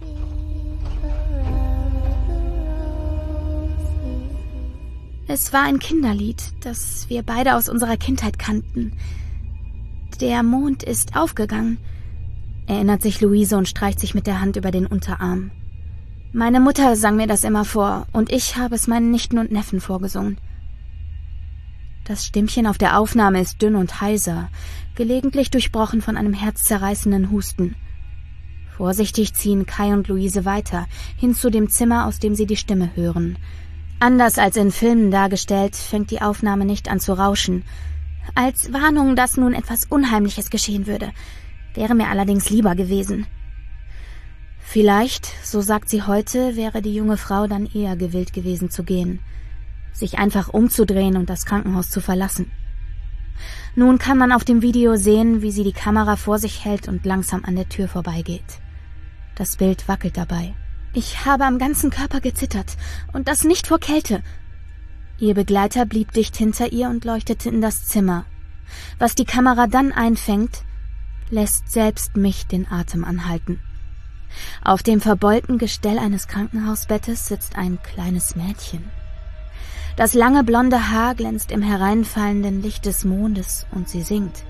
Es war ein Kinderlied, das wir beide aus unserer Kindheit kannten. Der Mond ist aufgegangen, erinnert sich Luise und streicht sich mit der Hand über den Unterarm. Meine Mutter sang mir das immer vor und ich habe es meinen Nichten und Neffen vorgesungen. Das Stimmchen auf der Aufnahme ist dünn und heiser, gelegentlich durchbrochen von einem herzzerreißenden Husten. Vorsichtig ziehen Kai und Luise weiter, hin zu dem Zimmer, aus dem sie die Stimme hören. Anders als in Filmen dargestellt, fängt die Aufnahme nicht an zu rauschen. Als Warnung, dass nun etwas Unheimliches geschehen würde, wäre mir allerdings lieber gewesen. Vielleicht, so sagt sie heute, wäre die junge Frau dann eher gewillt gewesen zu gehen, sich einfach umzudrehen und das Krankenhaus zu verlassen. Nun kann man auf dem Video sehen, wie sie die Kamera vor sich hält und langsam an der Tür vorbeigeht. Das Bild wackelt dabei. Ich habe am ganzen Körper gezittert, und das nicht vor Kälte. Ihr Begleiter blieb dicht hinter ihr und leuchtete in das Zimmer. Was die Kamera dann einfängt, lässt selbst mich den Atem anhalten. Auf dem verbeulten Gestell eines Krankenhausbettes sitzt ein kleines Mädchen. Das lange blonde Haar glänzt im hereinfallenden Licht des Mondes und sie singt.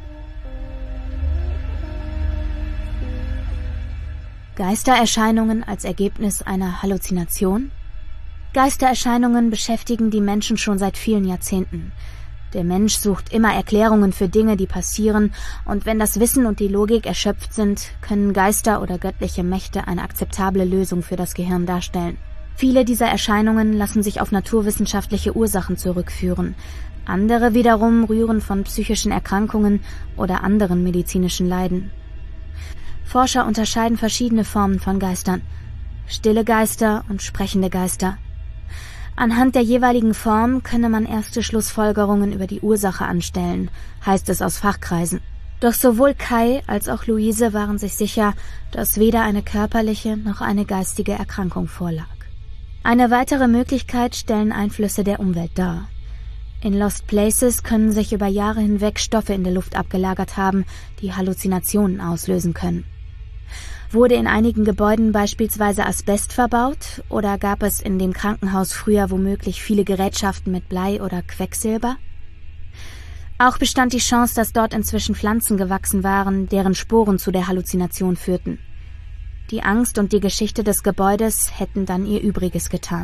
Geistererscheinungen als Ergebnis einer Halluzination? Geistererscheinungen beschäftigen die Menschen schon seit vielen Jahrzehnten. Der Mensch sucht immer Erklärungen für Dinge, die passieren, und wenn das Wissen und die Logik erschöpft sind, können Geister oder göttliche Mächte eine akzeptable Lösung für das Gehirn darstellen. Viele dieser Erscheinungen lassen sich auf naturwissenschaftliche Ursachen zurückführen. Andere wiederum rühren von psychischen Erkrankungen oder anderen medizinischen Leiden. Forscher unterscheiden verschiedene Formen von Geistern: stille Geister und sprechende Geister. Anhand der jeweiligen Form könne man erste Schlussfolgerungen über die Ursache anstellen, heißt es aus Fachkreisen. Doch sowohl Kai als auch Luise waren sich sicher, dass weder eine körperliche noch eine geistige Erkrankung vorlag. Eine weitere Möglichkeit stellen Einflüsse der Umwelt dar. In Lost Places können sich über Jahre hinweg Stoffe in der Luft abgelagert haben, die Halluzinationen auslösen können. Wurde in einigen Gebäuden beispielsweise Asbest verbaut oder gab es in dem Krankenhaus früher womöglich viele Gerätschaften mit Blei oder Quecksilber? Auch bestand die Chance, dass dort inzwischen Pflanzen gewachsen waren, deren Sporen zu der Halluzination führten. Die Angst und die Geschichte des Gebäudes hätten dann ihr Übriges getan.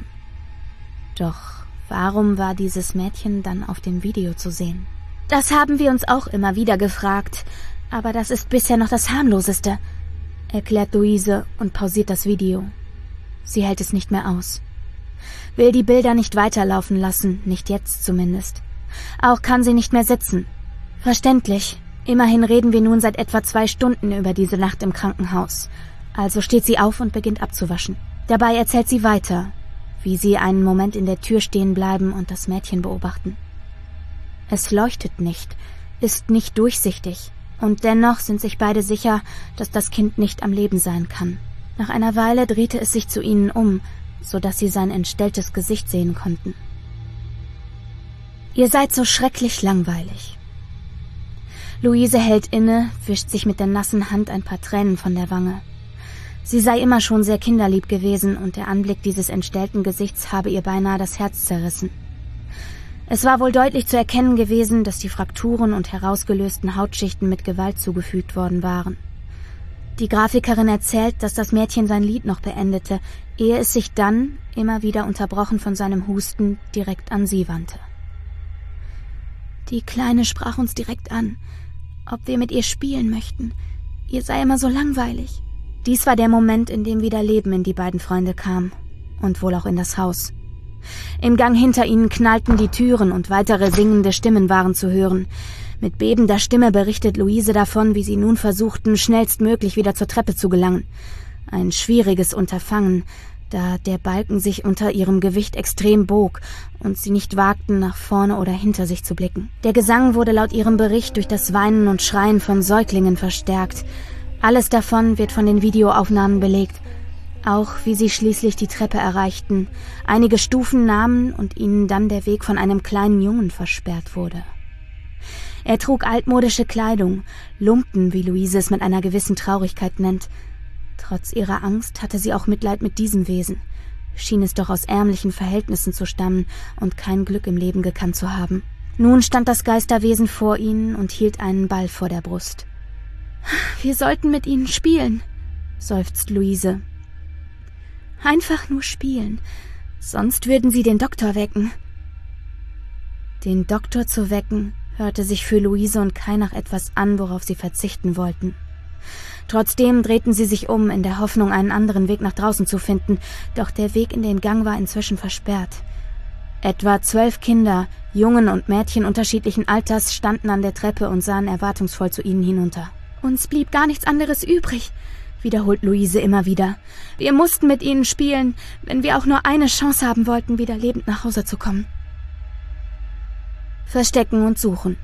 Doch warum war dieses Mädchen dann auf dem Video zu sehen? Das haben wir uns auch immer wieder gefragt, aber das ist bisher noch das harmloseste, erklärt Luise und pausiert das Video. Sie hält es nicht mehr aus. Will die Bilder nicht weiterlaufen lassen, nicht jetzt zumindest. Auch kann sie nicht mehr sitzen. Verständlich. Immerhin reden wir nun seit etwa 2 Stunden über diese Nacht im Krankenhaus. Also steht sie auf und beginnt abzuwaschen. Dabei erzählt sie weiter, wie sie einen Moment in der Tür stehen bleiben und das Mädchen beobachten. Es leuchtet nicht, ist nicht durchsichtig. Und dennoch sind sich beide sicher, dass das Kind nicht am Leben sein kann. Nach einer Weile drehte es sich zu ihnen um, sodass sie sein entstelltes Gesicht sehen konnten. »Ihr seid so schrecklich langweilig.« Luise hält inne, wischt sich mit der nassen Hand ein paar Tränen von der Wange. Sie sei immer schon sehr kinderlieb gewesen und der Anblick dieses entstellten Gesichts habe ihr beinahe das Herz zerrissen. Es war wohl deutlich zu erkennen gewesen, dass die Frakturen und herausgelösten Hautschichten mit Gewalt zugefügt worden waren. Die Grafikerin erzählt, dass das Mädchen sein Lied noch beendete, ehe es sich dann, immer wieder unterbrochen von seinem Husten, direkt an sie wandte. Die Kleine sprach uns direkt an, ob wir mit ihr spielen möchten. Ihr sei immer so langweilig. Dies war der Moment, in dem wieder Leben in die beiden Freunde kam und wohl auch in das Haus. Im Gang hinter ihnen knallten die Türen und weitere singende Stimmen waren zu hören. Mit bebender Stimme berichtet Luise davon, wie sie nun versuchten, schnellstmöglich wieder zur Treppe zu gelangen. Ein schwieriges Unterfangen, da der Balken sich unter ihrem Gewicht extrem bog und sie nicht wagten, nach vorne oder hinter sich zu blicken. Der Gesang wurde laut ihrem Bericht durch das Weinen und Schreien von Säuglingen verstärkt. Alles davon wird von den Videoaufnahmen belegt. Auch wie sie schließlich die Treppe erreichten, einige Stufen nahmen und ihnen dann der Weg von einem kleinen Jungen versperrt wurde. Er trug altmodische Kleidung, Lumpen, wie Luise es mit einer gewissen Traurigkeit nennt. Trotz ihrer Angst hatte sie auch Mitleid mit diesem Wesen, schien es doch aus ärmlichen Verhältnissen zu stammen und kein Glück im Leben gekannt zu haben. Nun stand das Geisterwesen vor ihnen und hielt einen Ball vor der Brust. »Wir sollten mit ihnen spielen«, seufzt Luise. »Einfach nur spielen, sonst würden sie den Doktor wecken.« Den Doktor zu wecken, hörte sich für Luise und Kai nach etwas an, worauf sie verzichten wollten. Trotzdem drehten sie sich um, in der Hoffnung, einen anderen Weg nach draußen zu finden, doch der Weg in den Gang war inzwischen versperrt. Etwa 12 Kinder, Jungen und Mädchen unterschiedlichen Alters, standen an der Treppe und sahen erwartungsvoll zu ihnen hinunter. »Uns blieb gar nichts anderes übrig«, wiederholt Luise immer wieder. »Wir mussten mit ihnen spielen, wenn wir auch nur eine Chance haben wollten, wieder lebend nach Hause zu kommen.« Verstecken und suchen.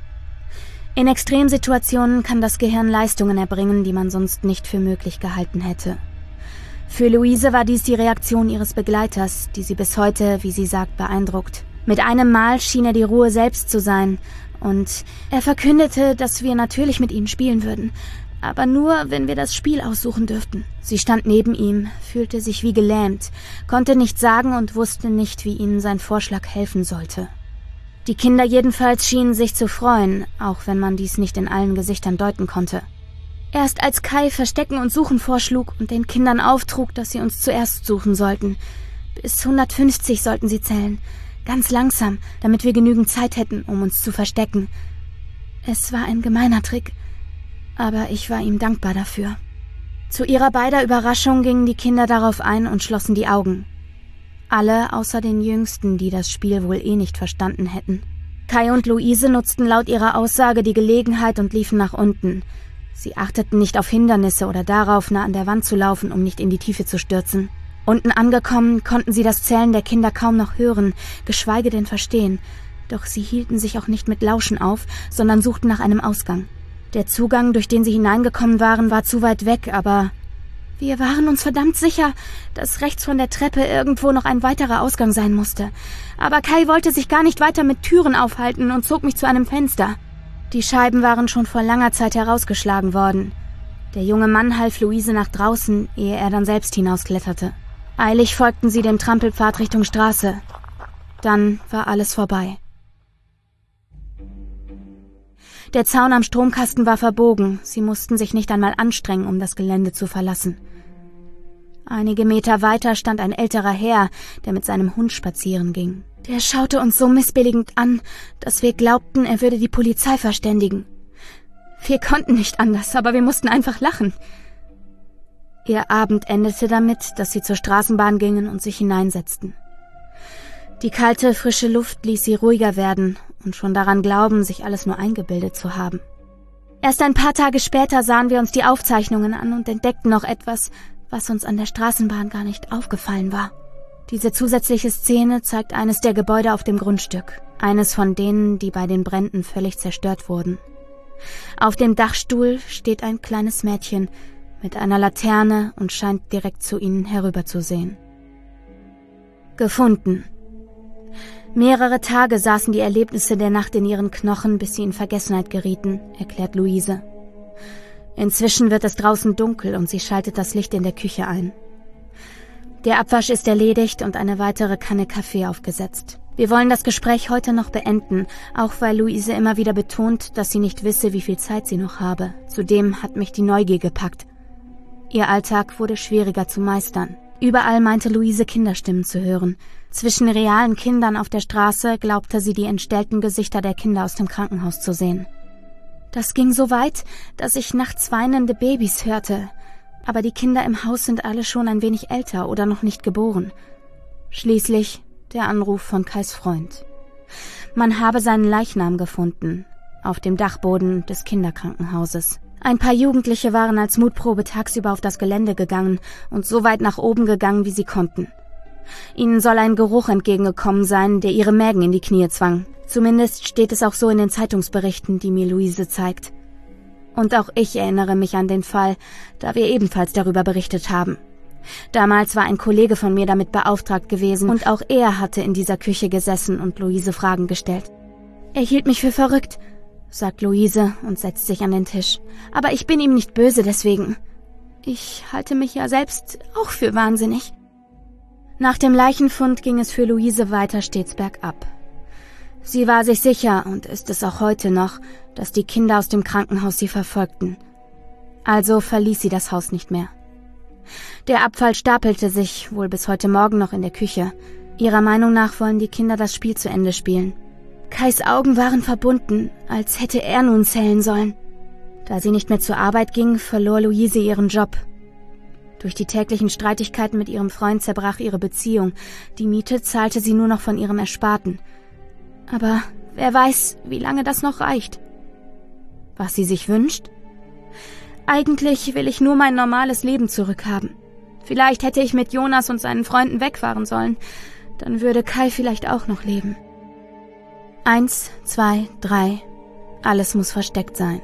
In Extremsituationen kann das Gehirn Leistungen erbringen, die man sonst nicht für möglich gehalten hätte. Für Luise war dies die Reaktion ihres Begleiters, die sie bis heute, wie sie sagt, beeindruckt. Mit einem Mal schien er die Ruhe selbst zu sein, und er verkündete, dass wir natürlich mit ihnen spielen würden, aber nur, wenn wir das Spiel aussuchen dürften. Sie stand neben ihm, fühlte sich wie gelähmt, konnte nichts sagen und wusste nicht, wie ihnen sein Vorschlag helfen sollte. Die Kinder jedenfalls schienen sich zu freuen, auch wenn man dies nicht in allen Gesichtern deuten konnte. Erst als Kai Verstecken und Suchen vorschlug und den Kindern auftrug, dass sie uns zuerst suchen sollten. Bis 150 sollten sie zählen, ganz langsam, damit wir genügend Zeit hätten, um uns zu verstecken. Es war ein gemeiner Trick, aber ich war ihm dankbar dafür. Zu ihrer beider Überraschung gingen die Kinder darauf ein und schlossen die Augen. Alle außer den Jüngsten, die das Spiel wohl eh nicht verstanden hätten. Kai und Luise nutzten laut ihrer Aussage die Gelegenheit und liefen nach unten. Sie achteten nicht auf Hindernisse oder darauf, nah an der Wand zu laufen, um nicht in die Tiefe zu stürzen. Unten angekommen, konnten sie das Zählen der Kinder kaum noch hören, geschweige denn verstehen. Doch sie hielten sich auch nicht mit Lauschen auf, sondern suchten nach einem Ausgang. Der Zugang, durch den sie hineingekommen waren, war zu weit weg, aber wir waren uns verdammt sicher, dass rechts von der Treppe irgendwo noch ein weiterer Ausgang sein musste. Aber Kai wollte sich gar nicht weiter mit Türen aufhalten und zog mich zu einem Fenster. Die Scheiben waren schon vor langer Zeit herausgeschlagen worden. Der junge Mann half Luise nach draußen, ehe er dann selbst hinauskletterte. Eilig folgten sie dem Trampelpfad Richtung Straße. Dann war alles vorbei. Der Zaun am Stromkasten war verbogen. Sie mussten sich nicht einmal anstrengen, um das Gelände zu verlassen. Einige Meter weiter stand ein älterer Herr, der mit seinem Hund spazieren ging. Der schaute uns so missbilligend an, dass wir glaubten, er würde die Polizei verständigen. Wir konnten nicht anders, aber wir mussten einfach lachen. Ihr Abend endete damit, dass sie zur Straßenbahn gingen und sich hineinsetzten. Die kalte, frische Luft ließ sie ruhiger werden und schon daran glauben, sich alles nur eingebildet zu haben. Erst ein paar Tage später sahen wir uns die Aufzeichnungen an und entdeckten noch etwas, was uns an der Straßenbahn gar nicht aufgefallen war. Diese zusätzliche Szene zeigt eines der Gebäude auf dem Grundstück, eines von denen, die bei den Bränden völlig zerstört wurden. Auf dem Dachstuhl steht ein kleines Mädchen mit einer Laterne und scheint direkt zu ihnen herüberzusehen. Gefunden. Mehrere Tage saßen die Erlebnisse der Nacht in ihren Knochen, bis sie in Vergessenheit gerieten, erklärt Luise. Inzwischen wird es draußen dunkel und sie schaltet das Licht in der Küche ein. Der Abwasch ist erledigt und eine weitere Kanne Kaffee aufgesetzt. Wir wollen das Gespräch heute noch beenden, auch weil Luise immer wieder betont, dass sie nicht wisse, wie viel Zeit sie noch habe. Zudem hat mich die Neugier gepackt. Ihr Alltag wurde schwieriger zu meistern. Überall meinte Luise Kinderstimmen zu hören. Zwischen realen Kindern auf der Straße glaubte sie die entstellten Gesichter der Kinder aus dem Krankenhaus zu sehen. Das ging so weit, dass ich nachts weinende Babys hörte. Aber die Kinder im Haus sind alle schon ein wenig älter oder noch nicht geboren. Schließlich der Anruf von Kais Freund. Man habe seinen Leichnam gefunden, auf dem Dachboden des Kinderkrankenhauses. Ein paar Jugendliche waren als Mutprobe tagsüber auf das Gelände gegangen und so weit nach oben gegangen, wie sie konnten. Ihnen soll ein Geruch entgegengekommen sein, der ihre Mägen in die Knie zwang. Zumindest steht es auch so in den Zeitungsberichten, die mir Luise zeigt. Und auch ich erinnere mich an den Fall, da wir ebenfalls darüber berichtet haben. Damals war ein Kollege von mir damit beauftragt gewesen und auch er hatte in dieser Küche gesessen und Luise Fragen gestellt. Er hielt mich für verrückt, sagt Luise und setzt sich an den Tisch. Aber ich bin ihm nicht böse deswegen. Ich halte mich ja selbst auch für wahnsinnig. Nach dem Leichenfund ging es für Luise weiter stets bergab. Sie war sich sicher, und ist es auch heute noch, dass die Kinder aus dem Krankenhaus sie verfolgten. Also verließ sie das Haus nicht mehr. Der Abfall stapelte sich, wohl bis heute Morgen noch in der Küche. Ihrer Meinung nach wollen die Kinder das Spiel zu Ende spielen. Kais Augen waren verbunden, als hätte er nun zählen sollen. Da sie nicht mehr zur Arbeit ging, verlor Luise ihren Job. Durch die täglichen Streitigkeiten mit ihrem Freund zerbrach ihre Beziehung. Die Miete zahlte sie nur noch von ihrem Ersparten. Aber wer weiß, wie lange das noch reicht. Was sie sich wünscht? Eigentlich will ich nur mein normales Leben zurückhaben. Vielleicht hätte ich mit Jonas und seinen Freunden wegfahren sollen. Dann würde Kai vielleicht auch noch leben. 1, 2, 3. Alles muss versteckt sein.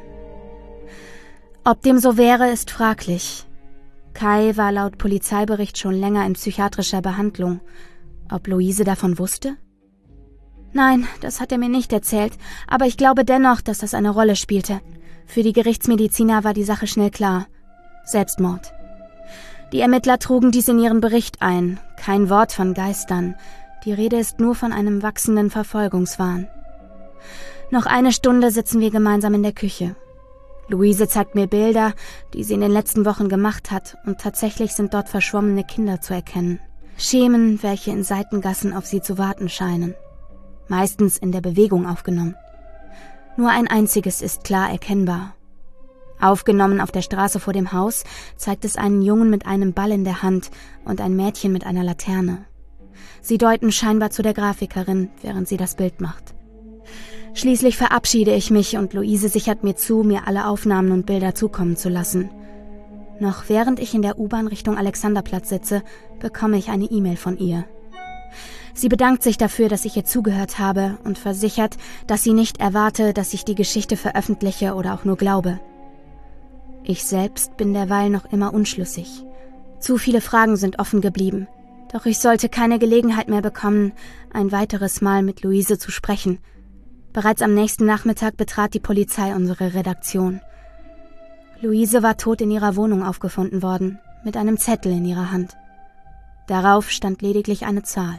Ob dem so wäre, ist fraglich. Kai war laut Polizeibericht schon länger in psychiatrischer Behandlung. Ob Luise davon wusste? Nein, das hat er mir nicht erzählt, aber ich glaube dennoch, dass das eine Rolle spielte. Für die Gerichtsmediziner war die Sache schnell klar. Selbstmord. Die Ermittler trugen dies in ihren Bericht ein. Kein Wort von Geistern. Die Rede ist nur von einem wachsenden Verfolgungswahn. Noch eine Stunde sitzen wir gemeinsam in der Küche. Luise zeigt mir Bilder, die sie in den letzten Wochen gemacht hat, und tatsächlich sind dort verschwommene Kinder zu erkennen. Schemen, welche in Seitengassen auf sie zu warten scheinen. Meistens in der Bewegung aufgenommen. Nur ein einziges ist klar erkennbar. Aufgenommen auf der Straße vor dem Haus zeigt es einen Jungen mit einem Ball in der Hand und ein Mädchen mit einer Laterne. Sie deuten scheinbar zu der Grafikerin, während sie das Bild macht. Schließlich verabschiede ich mich und Luise sichert mir zu, mir alle Aufnahmen und Bilder zukommen zu lassen. Noch während ich in der U-Bahn Richtung Alexanderplatz sitze, bekomme ich eine E-Mail von ihr. Sie bedankt sich dafür, dass ich ihr zugehört habe und versichert, dass sie nicht erwarte, dass ich die Geschichte veröffentliche oder auch nur glaube. Ich selbst bin derweil noch immer unschlüssig. Zu viele Fragen sind offen geblieben. Doch ich sollte keine Gelegenheit mehr bekommen, ein weiteres Mal mit Luise zu sprechen. Bereits am nächsten Nachmittag betrat die Polizei unsere Redaktion. Luise war tot in ihrer Wohnung aufgefunden worden, mit einem Zettel in ihrer Hand. Darauf stand lediglich eine Zahl.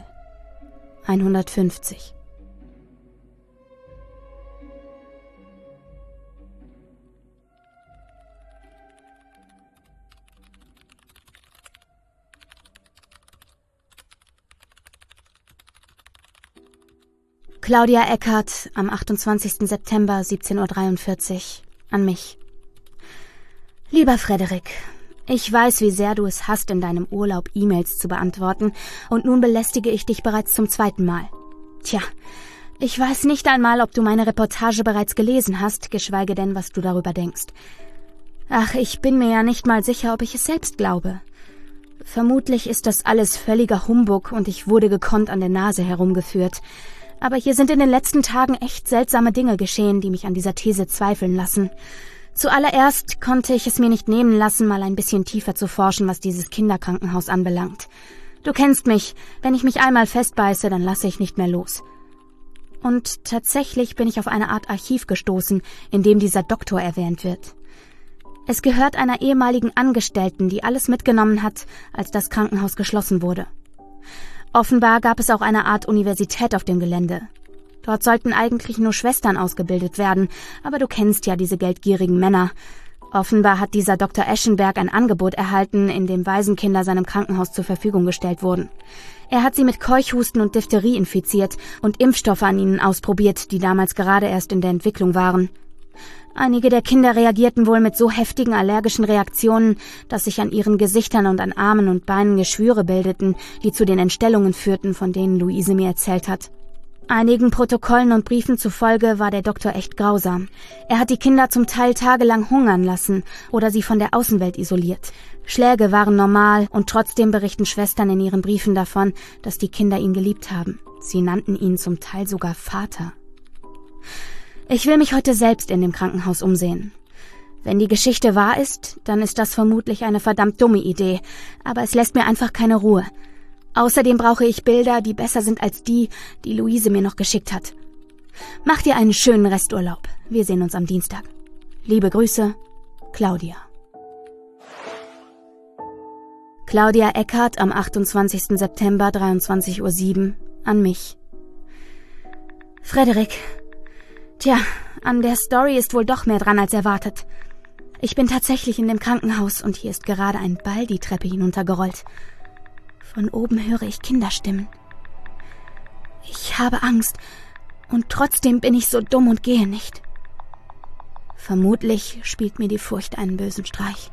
150. Claudia Eckert am 28. September 17:43 Uhr an mich. Lieber Frederik, ich weiß, wie sehr du es hasst, in deinem Urlaub E-Mails zu beantworten, und nun belästige ich dich bereits zum 2. Mal. Tja, ich weiß nicht einmal, ob du meine Reportage bereits gelesen hast, geschweige denn, was du darüber denkst. Ach, ich bin mir ja nicht mal sicher, ob ich es selbst glaube. Vermutlich ist das alles völliger Humbug und ich wurde gekonnt an der Nase herumgeführt. Aber hier sind in den letzten Tagen echt seltsame Dinge geschehen, die mich an dieser These zweifeln lassen. Zuallererst konnte ich es mir nicht nehmen lassen, mal ein bisschen tiefer zu forschen, was dieses Kinderkrankenhaus anbelangt. Du kennst mich, wenn ich mich einmal festbeiße, dann lasse ich nicht mehr los. Und tatsächlich bin ich auf eine Art Archiv gestoßen, in dem dieser Doktor erwähnt wird. Es gehört einer ehemaligen Angestellten, die alles mitgenommen hat, als das Krankenhaus geschlossen wurde. Offenbar gab es auch eine Art Universität auf dem Gelände. Dort sollten eigentlich nur Schwestern ausgebildet werden, aber du kennst ja diese geldgierigen Männer. Offenbar hat dieser Dr. Eschenberg ein Angebot erhalten, in dem Waisenkinder seinem Krankenhaus zur Verfügung gestellt wurden. Er hat sie mit Keuchhusten und Diphtherie infiziert und Impfstoffe an ihnen ausprobiert, die damals gerade erst in der Entwicklung waren. Einige der Kinder reagierten wohl mit so heftigen allergischen Reaktionen, dass sich an ihren Gesichtern und an Armen und Beinen Geschwüre bildeten, die zu den Entstellungen führten, von denen Luise mir erzählt hat. Einigen Protokollen und Briefen zufolge war der Doktor echt grausam. Er hat die Kinder zum Teil tagelang hungern lassen oder sie von der Außenwelt isoliert. Schläge waren normal und trotzdem berichten Schwestern in ihren Briefen davon, dass die Kinder ihn geliebt haben. Sie nannten ihn zum Teil sogar Vater. Ich will mich heute selbst in dem Krankenhaus umsehen. Wenn die Geschichte wahr ist, dann ist das vermutlich eine verdammt dumme Idee, aber es lässt mir einfach keine Ruhe. Außerdem brauche ich Bilder, die besser sind als die Luise mir noch geschickt hat. Mach dir einen schönen Resturlaub. Wir sehen uns am Dienstag. Liebe Grüße, Claudia. Claudia Eckhardt am 28. September 23:07 Uhr an mich. Frederik, tja, an der Story ist wohl doch mehr dran als erwartet. Ich bin tatsächlich in dem Krankenhaus und hier ist gerade ein Ball die Treppe hinuntergerollt. Von oben höre ich Kinderstimmen. Ich habe Angst und trotzdem bin ich so dumm und gehe nicht. Vermutlich spielt mir die Furcht einen bösen Streich.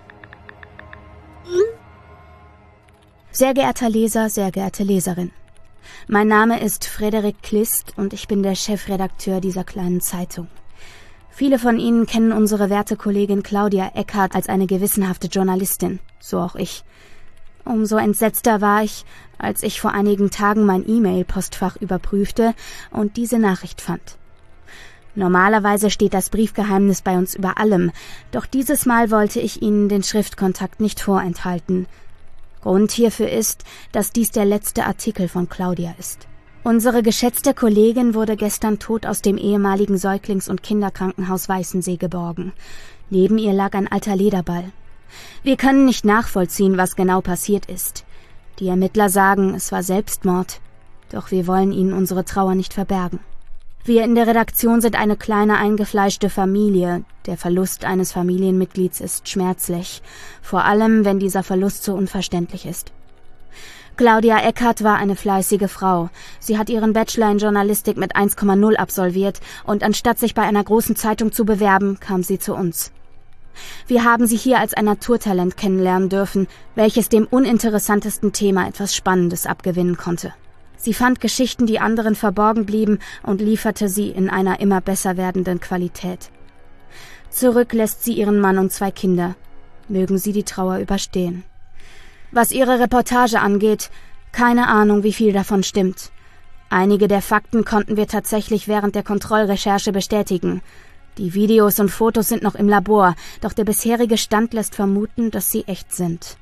Sehr geehrter Leser, sehr geehrte Leserin. Mein Name ist Frederik Klist und ich bin der Chefredakteur dieser kleinen Zeitung. Viele von Ihnen kennen unsere werte Kollegin Claudia Eckhardt als eine gewissenhafte Journalistin, so auch ich. Umso entsetzter war ich, als ich vor einigen Tagen mein E-Mail-Postfach überprüfte und diese Nachricht fand. Normalerweise steht das Briefgeheimnis bei uns über allem, doch dieses Mal wollte ich Ihnen den Schriftkontakt nicht vorenthalten. Grund hierfür ist, dass dies der letzte Artikel von Claudia ist. Unsere geschätzte Kollegin wurde gestern tot aus dem ehemaligen Säuglings- und Kinderkrankenhaus Weißensee geborgen. Neben ihr lag ein alter Lederball. Wir können nicht nachvollziehen, was genau passiert ist. Die Ermittler sagen, es war Selbstmord, doch wir wollen ihnen unsere Trauer nicht verbergen. Wir in der Redaktion sind eine kleine eingefleischte Familie. Der Verlust eines Familienmitglieds ist schmerzlich, vor allem wenn dieser Verlust so unverständlich ist. Claudia Eckhardt war eine fleißige Frau. Sie hat ihren Bachelor in Journalistik mit 1,0 absolviert und anstatt sich bei einer großen Zeitung zu bewerben, kam sie zu uns. Wir haben sie hier als ein Naturtalent kennenlernen dürfen, welches dem uninteressantesten Thema etwas Spannendes abgewinnen konnte. Sie fand Geschichten, die anderen verborgen blieben, und lieferte sie in einer immer besser werdenden Qualität. Zurück lässt sie ihren Mann und 2 Kinder. Mögen sie die Trauer überstehen. Was ihre Reportage angeht, keine Ahnung, wie viel davon stimmt. Einige der Fakten konnten wir tatsächlich während der Kontrollrecherche bestätigen. Die Videos und Fotos sind noch im Labor, doch der bisherige Stand lässt vermuten, dass sie echt sind.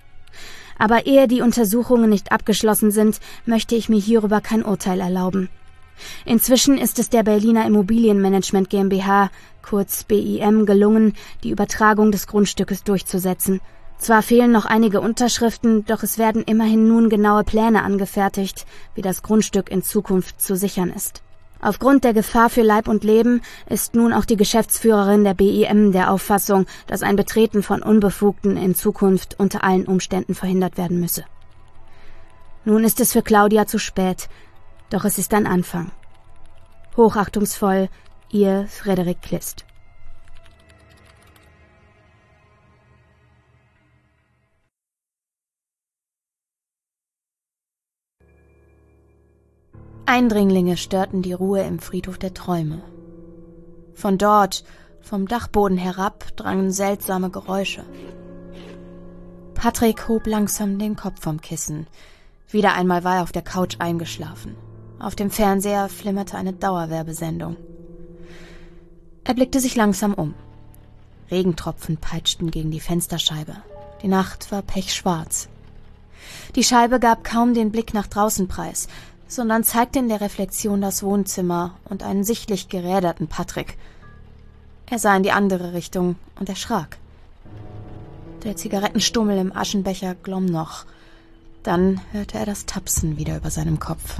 Aber ehe die Untersuchungen nicht abgeschlossen sind, möchte ich mir hierüber kein Urteil erlauben. Inzwischen ist es der Berliner Immobilienmanagement GmbH, kurz BIM, gelungen, die Übertragung des Grundstückes durchzusetzen. Zwar fehlen noch einige Unterschriften, doch es werden immerhin nun genaue Pläne angefertigt, wie das Grundstück in Zukunft zu sichern ist. Aufgrund der Gefahr für Leib und Leben ist nun auch die Geschäftsführerin der BIM der Auffassung, dass ein Betreten von Unbefugten in Zukunft unter allen Umständen verhindert werden müsse. Nun ist es für Claudia zu spät, doch es ist ein Anfang. Hochachtungsvoll, Ihr Frederik Klist. Eindringlinge störten die Ruhe im Friedhof der Träume. Von dort, vom Dachboden herab, drangen seltsame Geräusche. Patrick hob langsam den Kopf vom Kissen. Wieder einmal war er auf der Couch eingeschlafen. Auf dem Fernseher flimmerte eine Dauerwerbesendung. Er blickte sich langsam um. Regentropfen peitschten gegen die Fensterscheibe. Die Nacht war pechschwarz. Die Scheibe gab kaum den Blick nach draußen preis, sondern zeigte in der Reflexion das Wohnzimmer und einen sichtlich geräderten Patrick. Er sah in die andere Richtung und erschrak. Der Zigarettenstummel im Aschenbecher glomm noch. Dann hörte er das Tapsen wieder über seinem Kopf.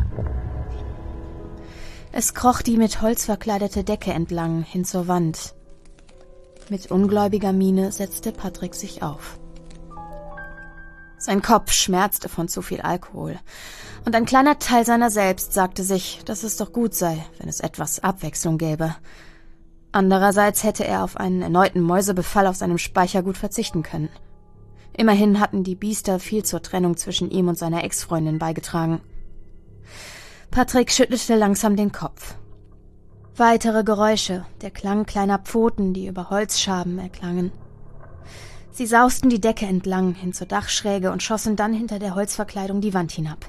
Es kroch die mit Holz verkleidete Decke entlang hin zur Wand. Mit ungläubiger Miene setzte Patrick sich auf. Sein Kopf schmerzte von zu viel Alkohol, und ein kleiner Teil seiner selbst sagte sich, dass es doch gut sei, wenn es etwas Abwechslung gäbe. Andererseits hätte er auf einen erneuten Mäusebefall auf seinem Speichergut verzichten können. Immerhin hatten die Biester viel zur Trennung zwischen ihm und seiner Ex-Freundin beigetragen. Patrick schüttelte langsam den Kopf. Weitere Geräusche, der Klang kleiner Pfoten, die über Holzschaben erklangen. Sie sausten die Decke entlang hin zur Dachschräge und schossen dann hinter der Holzverkleidung die Wand hinab.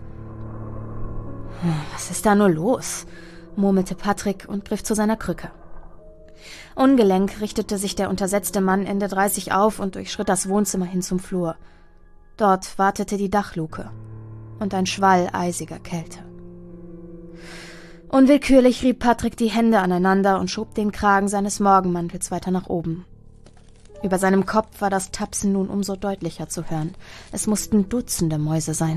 »Was ist da nur los?« murmelte Patrick und griff zu seiner Krücke. Ungelenk richtete sich der untersetzte Mann Ende 30 auf und durchschritt das Wohnzimmer hin zum Flur. Dort wartete die Dachluke und ein Schwall eisiger Kälte. Unwillkürlich rieb Patrick die Hände aneinander und schob den Kragen seines Morgenmantels weiter nach oben. Über seinem Kopf war das Tapsen nun umso deutlicher zu hören. Es mussten Dutzende Mäuse sein.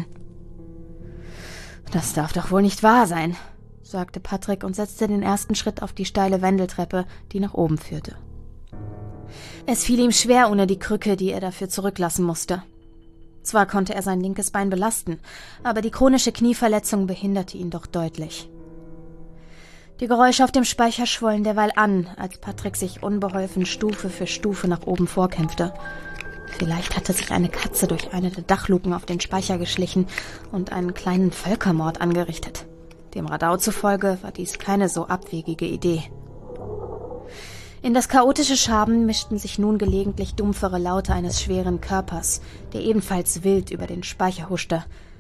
»Das darf doch wohl nicht wahr sein«, sagte Patrick und setzte den ersten Schritt auf die steile Wendeltreppe, die nach oben führte. Es fiel ihm schwer ohne die Krücke, die er dafür zurücklassen musste. Zwar konnte er sein linkes Bein belasten, aber die chronische Knieverletzung behinderte ihn doch deutlich. Die Geräusche auf dem Speicher schwollen derweil an, als Patrick sich unbeholfen Stufe für Stufe nach oben vorkämpfte. Vielleicht hatte sich eine Katze durch eine der Dachluken auf den Speicher geschlichen und einen kleinen Völkermord angerichtet. Dem Radau zufolge war dies keine so abwegige Idee. In das chaotische Schaben mischten sich nun gelegentlich dumpfere Laute eines schweren Körpers, der ebenfalls wild über den Speicher huschte.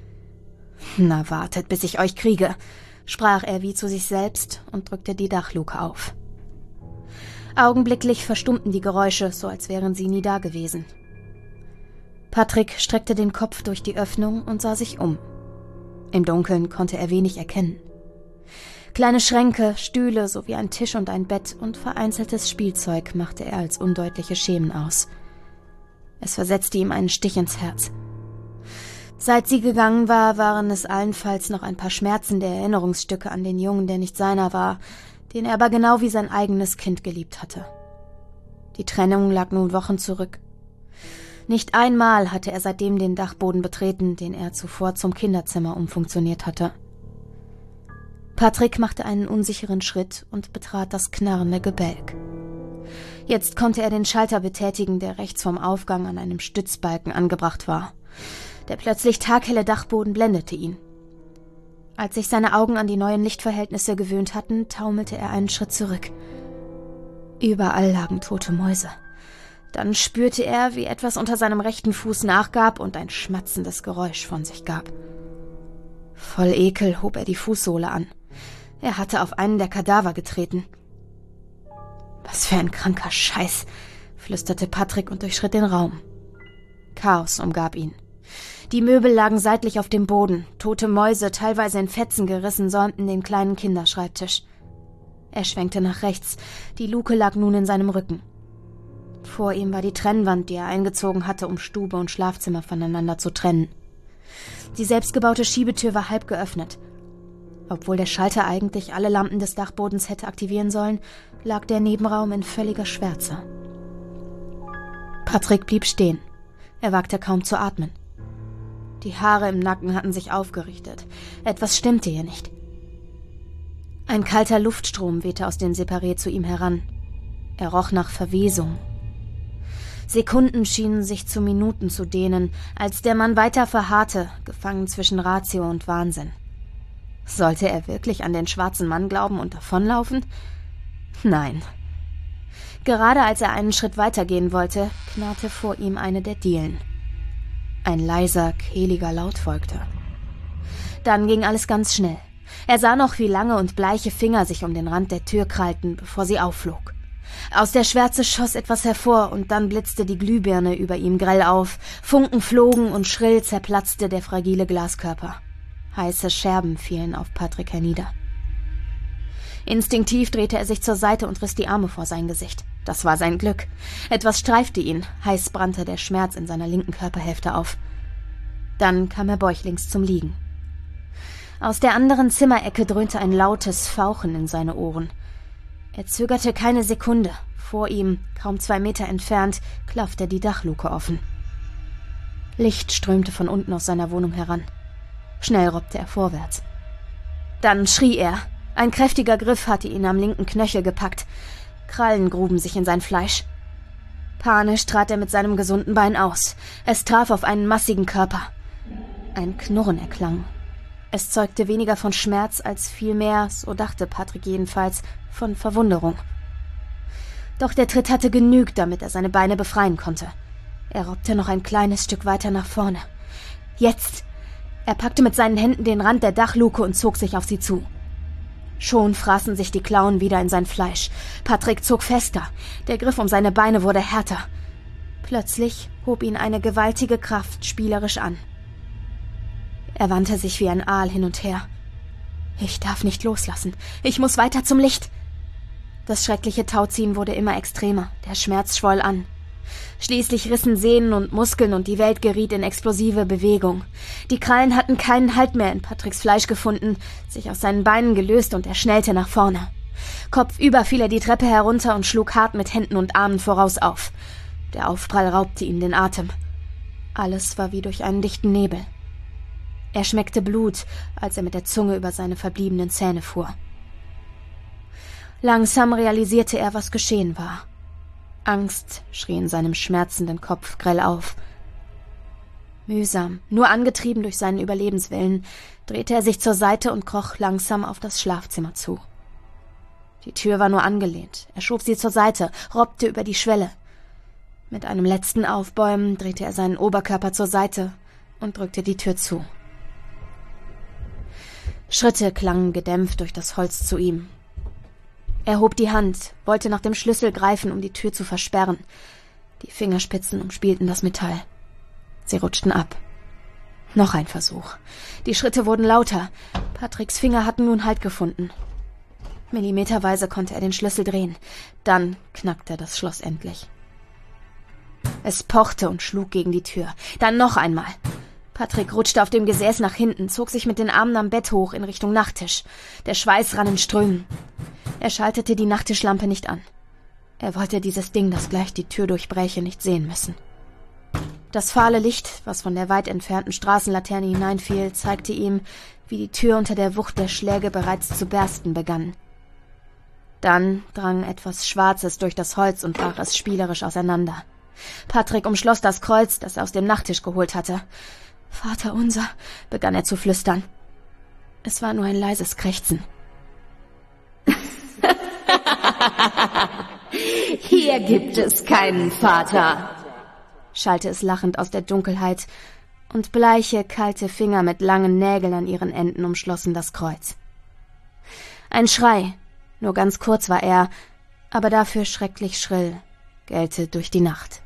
»Na, wartet, bis ich euch kriege«, sprach er wie zu sich selbst und drückte die Dachluke auf. Augenblicklich verstummten die Geräusche, so als wären sie nie dagewesen. Patrick streckte den Kopf durch die Öffnung und sah sich um. Im Dunkeln konnte er wenig erkennen. Kleine Schränke, Stühle sowie ein Tisch und ein Bett und vereinzeltes Spielzeug machte er als undeutliche Schemen aus. Es versetzte ihm einen Stich ins Herz. Seit sie gegangen war, waren es allenfalls noch ein paar schmerzende Erinnerungsstücke an den Jungen, der nicht seiner war, den er aber genau wie sein eigenes Kind geliebt hatte. Die Trennung lag nun Wochen zurück. Nicht einmal hatte er seitdem den Dachboden betreten, den er zuvor zum Kinderzimmer umfunktioniert hatte. Patrick machte einen unsicheren Schritt und betrat das knarrende Gebälk. Jetzt konnte er den Schalter betätigen, der rechts vom Aufgang an einem Stützbalken angebracht war. Der plötzlich taghelle Dachboden blendete ihn. Als sich seine Augen an die neuen Lichtverhältnisse gewöhnt hatten, taumelte er einen Schritt zurück. Überall lagen tote Mäuse. Dann spürte er, wie etwas unter seinem rechten Fuß nachgab und ein schmatzendes Geräusch von sich gab. Voll Ekel hob er die Fußsohle an. Er hatte auf einen der Kadaver getreten. »Was für ein kranker Scheiß«, flüsterte Patrick und durchschritt den Raum. Chaos umgab ihn. Die Möbel lagen seitlich auf dem Boden, tote Mäuse, teilweise in Fetzen gerissen, säumten den kleinen Kinderschreibtisch. Er schwenkte nach rechts, die Luke lag nun in seinem Rücken. Vor ihm war die Trennwand, die er eingezogen hatte, um Stube und Schlafzimmer voneinander zu trennen. Die selbstgebaute Schiebetür war halb geöffnet. Obwohl der Schalter eigentlich alle Lampen des Dachbodens hätte aktivieren sollen, lag der Nebenraum in völliger Schwärze. Patrick blieb stehen. Er wagte kaum zu atmen. Die Haare im Nacken hatten sich aufgerichtet. Etwas stimmte hier nicht. Ein kalter Luftstrom wehte aus dem Separé zu ihm heran. Er roch nach Verwesung. Sekunden schienen sich zu Minuten zu dehnen, als der Mann weiter verharrte, gefangen zwischen Ratio und Wahnsinn. Sollte er wirklich an den schwarzen Mann glauben und davonlaufen? Nein. Gerade als er einen Schritt weitergehen wollte, knarrte vor ihm eine der Dielen. Ein leiser, kehliger Laut folgte. Dann ging alles ganz schnell. Er sah noch, wie lange und bleiche Finger sich um den Rand der Tür krallten, bevor sie aufflog. Aus der Schwärze schoss etwas hervor und dann blitzte die Glühbirne über ihm grell auf. Funken flogen und schrill zerplatzte der fragile Glaskörper. Heiße Scherben fielen auf Patrick hernieder. Instinktiv drehte er sich zur Seite und riss die Arme vor sein Gesicht. Das war sein Glück. Etwas streifte ihn, heiß brannte der Schmerz in seiner linken Körperhälfte auf. Dann kam er bäuchlings zum Liegen. Aus der anderen Zimmerecke dröhnte ein lautes Fauchen in seine Ohren. Er zögerte keine Sekunde. Vor ihm, kaum 2 Meter entfernt, klaffte die Dachluke offen. Licht strömte von unten aus seiner Wohnung heran. Schnell robbte er vorwärts. Dann schrie er. Ein kräftiger Griff hatte ihn am linken Knöchel gepackt. Krallen gruben sich in sein Fleisch. Panisch trat er mit seinem gesunden Bein aus. Es traf auf einen massigen Körper. Ein Knurren erklang. Es zeugte weniger von Schmerz als vielmehr, so dachte Patrick jedenfalls, von Verwunderung. Doch der Tritt hatte genügt, damit er seine Beine befreien konnte. Er robbte noch ein kleines Stück weiter nach vorne. Jetzt! Er packte mit seinen Händen den Rand der Dachluke und zog sich auf sie zu. Schon fraßen sich die Klauen wieder in sein Fleisch. Patrick zog fester. Der Griff um seine Beine wurde härter. Plötzlich hob ihn eine gewaltige Kraft spielerisch an. Er wandte sich wie ein Aal hin und her. Ich darf nicht loslassen. Ich muss weiter zum Licht. Das schreckliche Tauziehen wurde immer extremer. Der Schmerz schwoll an. Schließlich rissen Sehnen und Muskeln und die Welt geriet in explosive Bewegung. Die Krallen hatten keinen Halt mehr in Patricks Fleisch gefunden, sich aus seinen Beinen gelöst und er schnellte nach vorne. Kopfüber fiel er die Treppe herunter und schlug hart mit Händen und Armen voraus auf. Der Aufprall raubte ihm den Atem. Alles war wie durch einen dichten Nebel. Er schmeckte Blut, als er mit der Zunge über seine verbliebenen Zähne fuhr. Langsam realisierte er, was geschehen war. Angst schrie in seinem schmerzenden Kopf grell auf. Mühsam, nur angetrieben durch seinen Überlebenswillen, drehte er sich zur Seite und kroch langsam auf das Schlafzimmer zu. Die Tür war nur angelehnt. Er schob sie zur Seite, robbte über die Schwelle. Mit einem letzten Aufbäumen drehte er seinen Oberkörper zur Seite und drückte die Tür zu. Schritte klangen gedämpft durch das Holz zu ihm. Er hob die Hand, wollte nach dem Schlüssel greifen, um die Tür zu versperren. Die Fingerspitzen umspielten das Metall. Sie rutschten ab. Noch ein Versuch. Die Schritte wurden lauter. Patricks Finger hatten nun Halt gefunden. Millimeterweise konnte er den Schlüssel drehen. Dann knackte das Schloss endlich. Es pochte und schlug gegen die Tür. Dann noch einmal. Patrick rutschte auf dem Gesäß nach hinten, zog sich mit den Armen am Bett hoch in Richtung Nachttisch. Der Schweiß rann in Strömen. Er schaltete die Nachttischlampe nicht an. Er wollte dieses Ding, das gleich die Tür durchbräche, nicht sehen müssen. Das fahle Licht, was von der weit entfernten Straßenlaterne hineinfiel, zeigte ihm, wie die Tür unter der Wucht der Schläge bereits zu bersten begann. Dann drang etwas Schwarzes durch das Holz und brach es spielerisch auseinander. Patrick umschloss das Kreuz, das er aus dem Nachttisch geholt hatte. »Vater unser«, begann er zu flüstern. Es war nur ein leises Krächzen. »Hier gibt es keinen Vater«, schallte es lachend aus der Dunkelheit, und bleiche, kalte Finger mit langen Nägeln an ihren Enden umschlossen das Kreuz. Ein Schrei, nur ganz kurz war er, aber dafür schrecklich schrill, gellte durch die Nacht.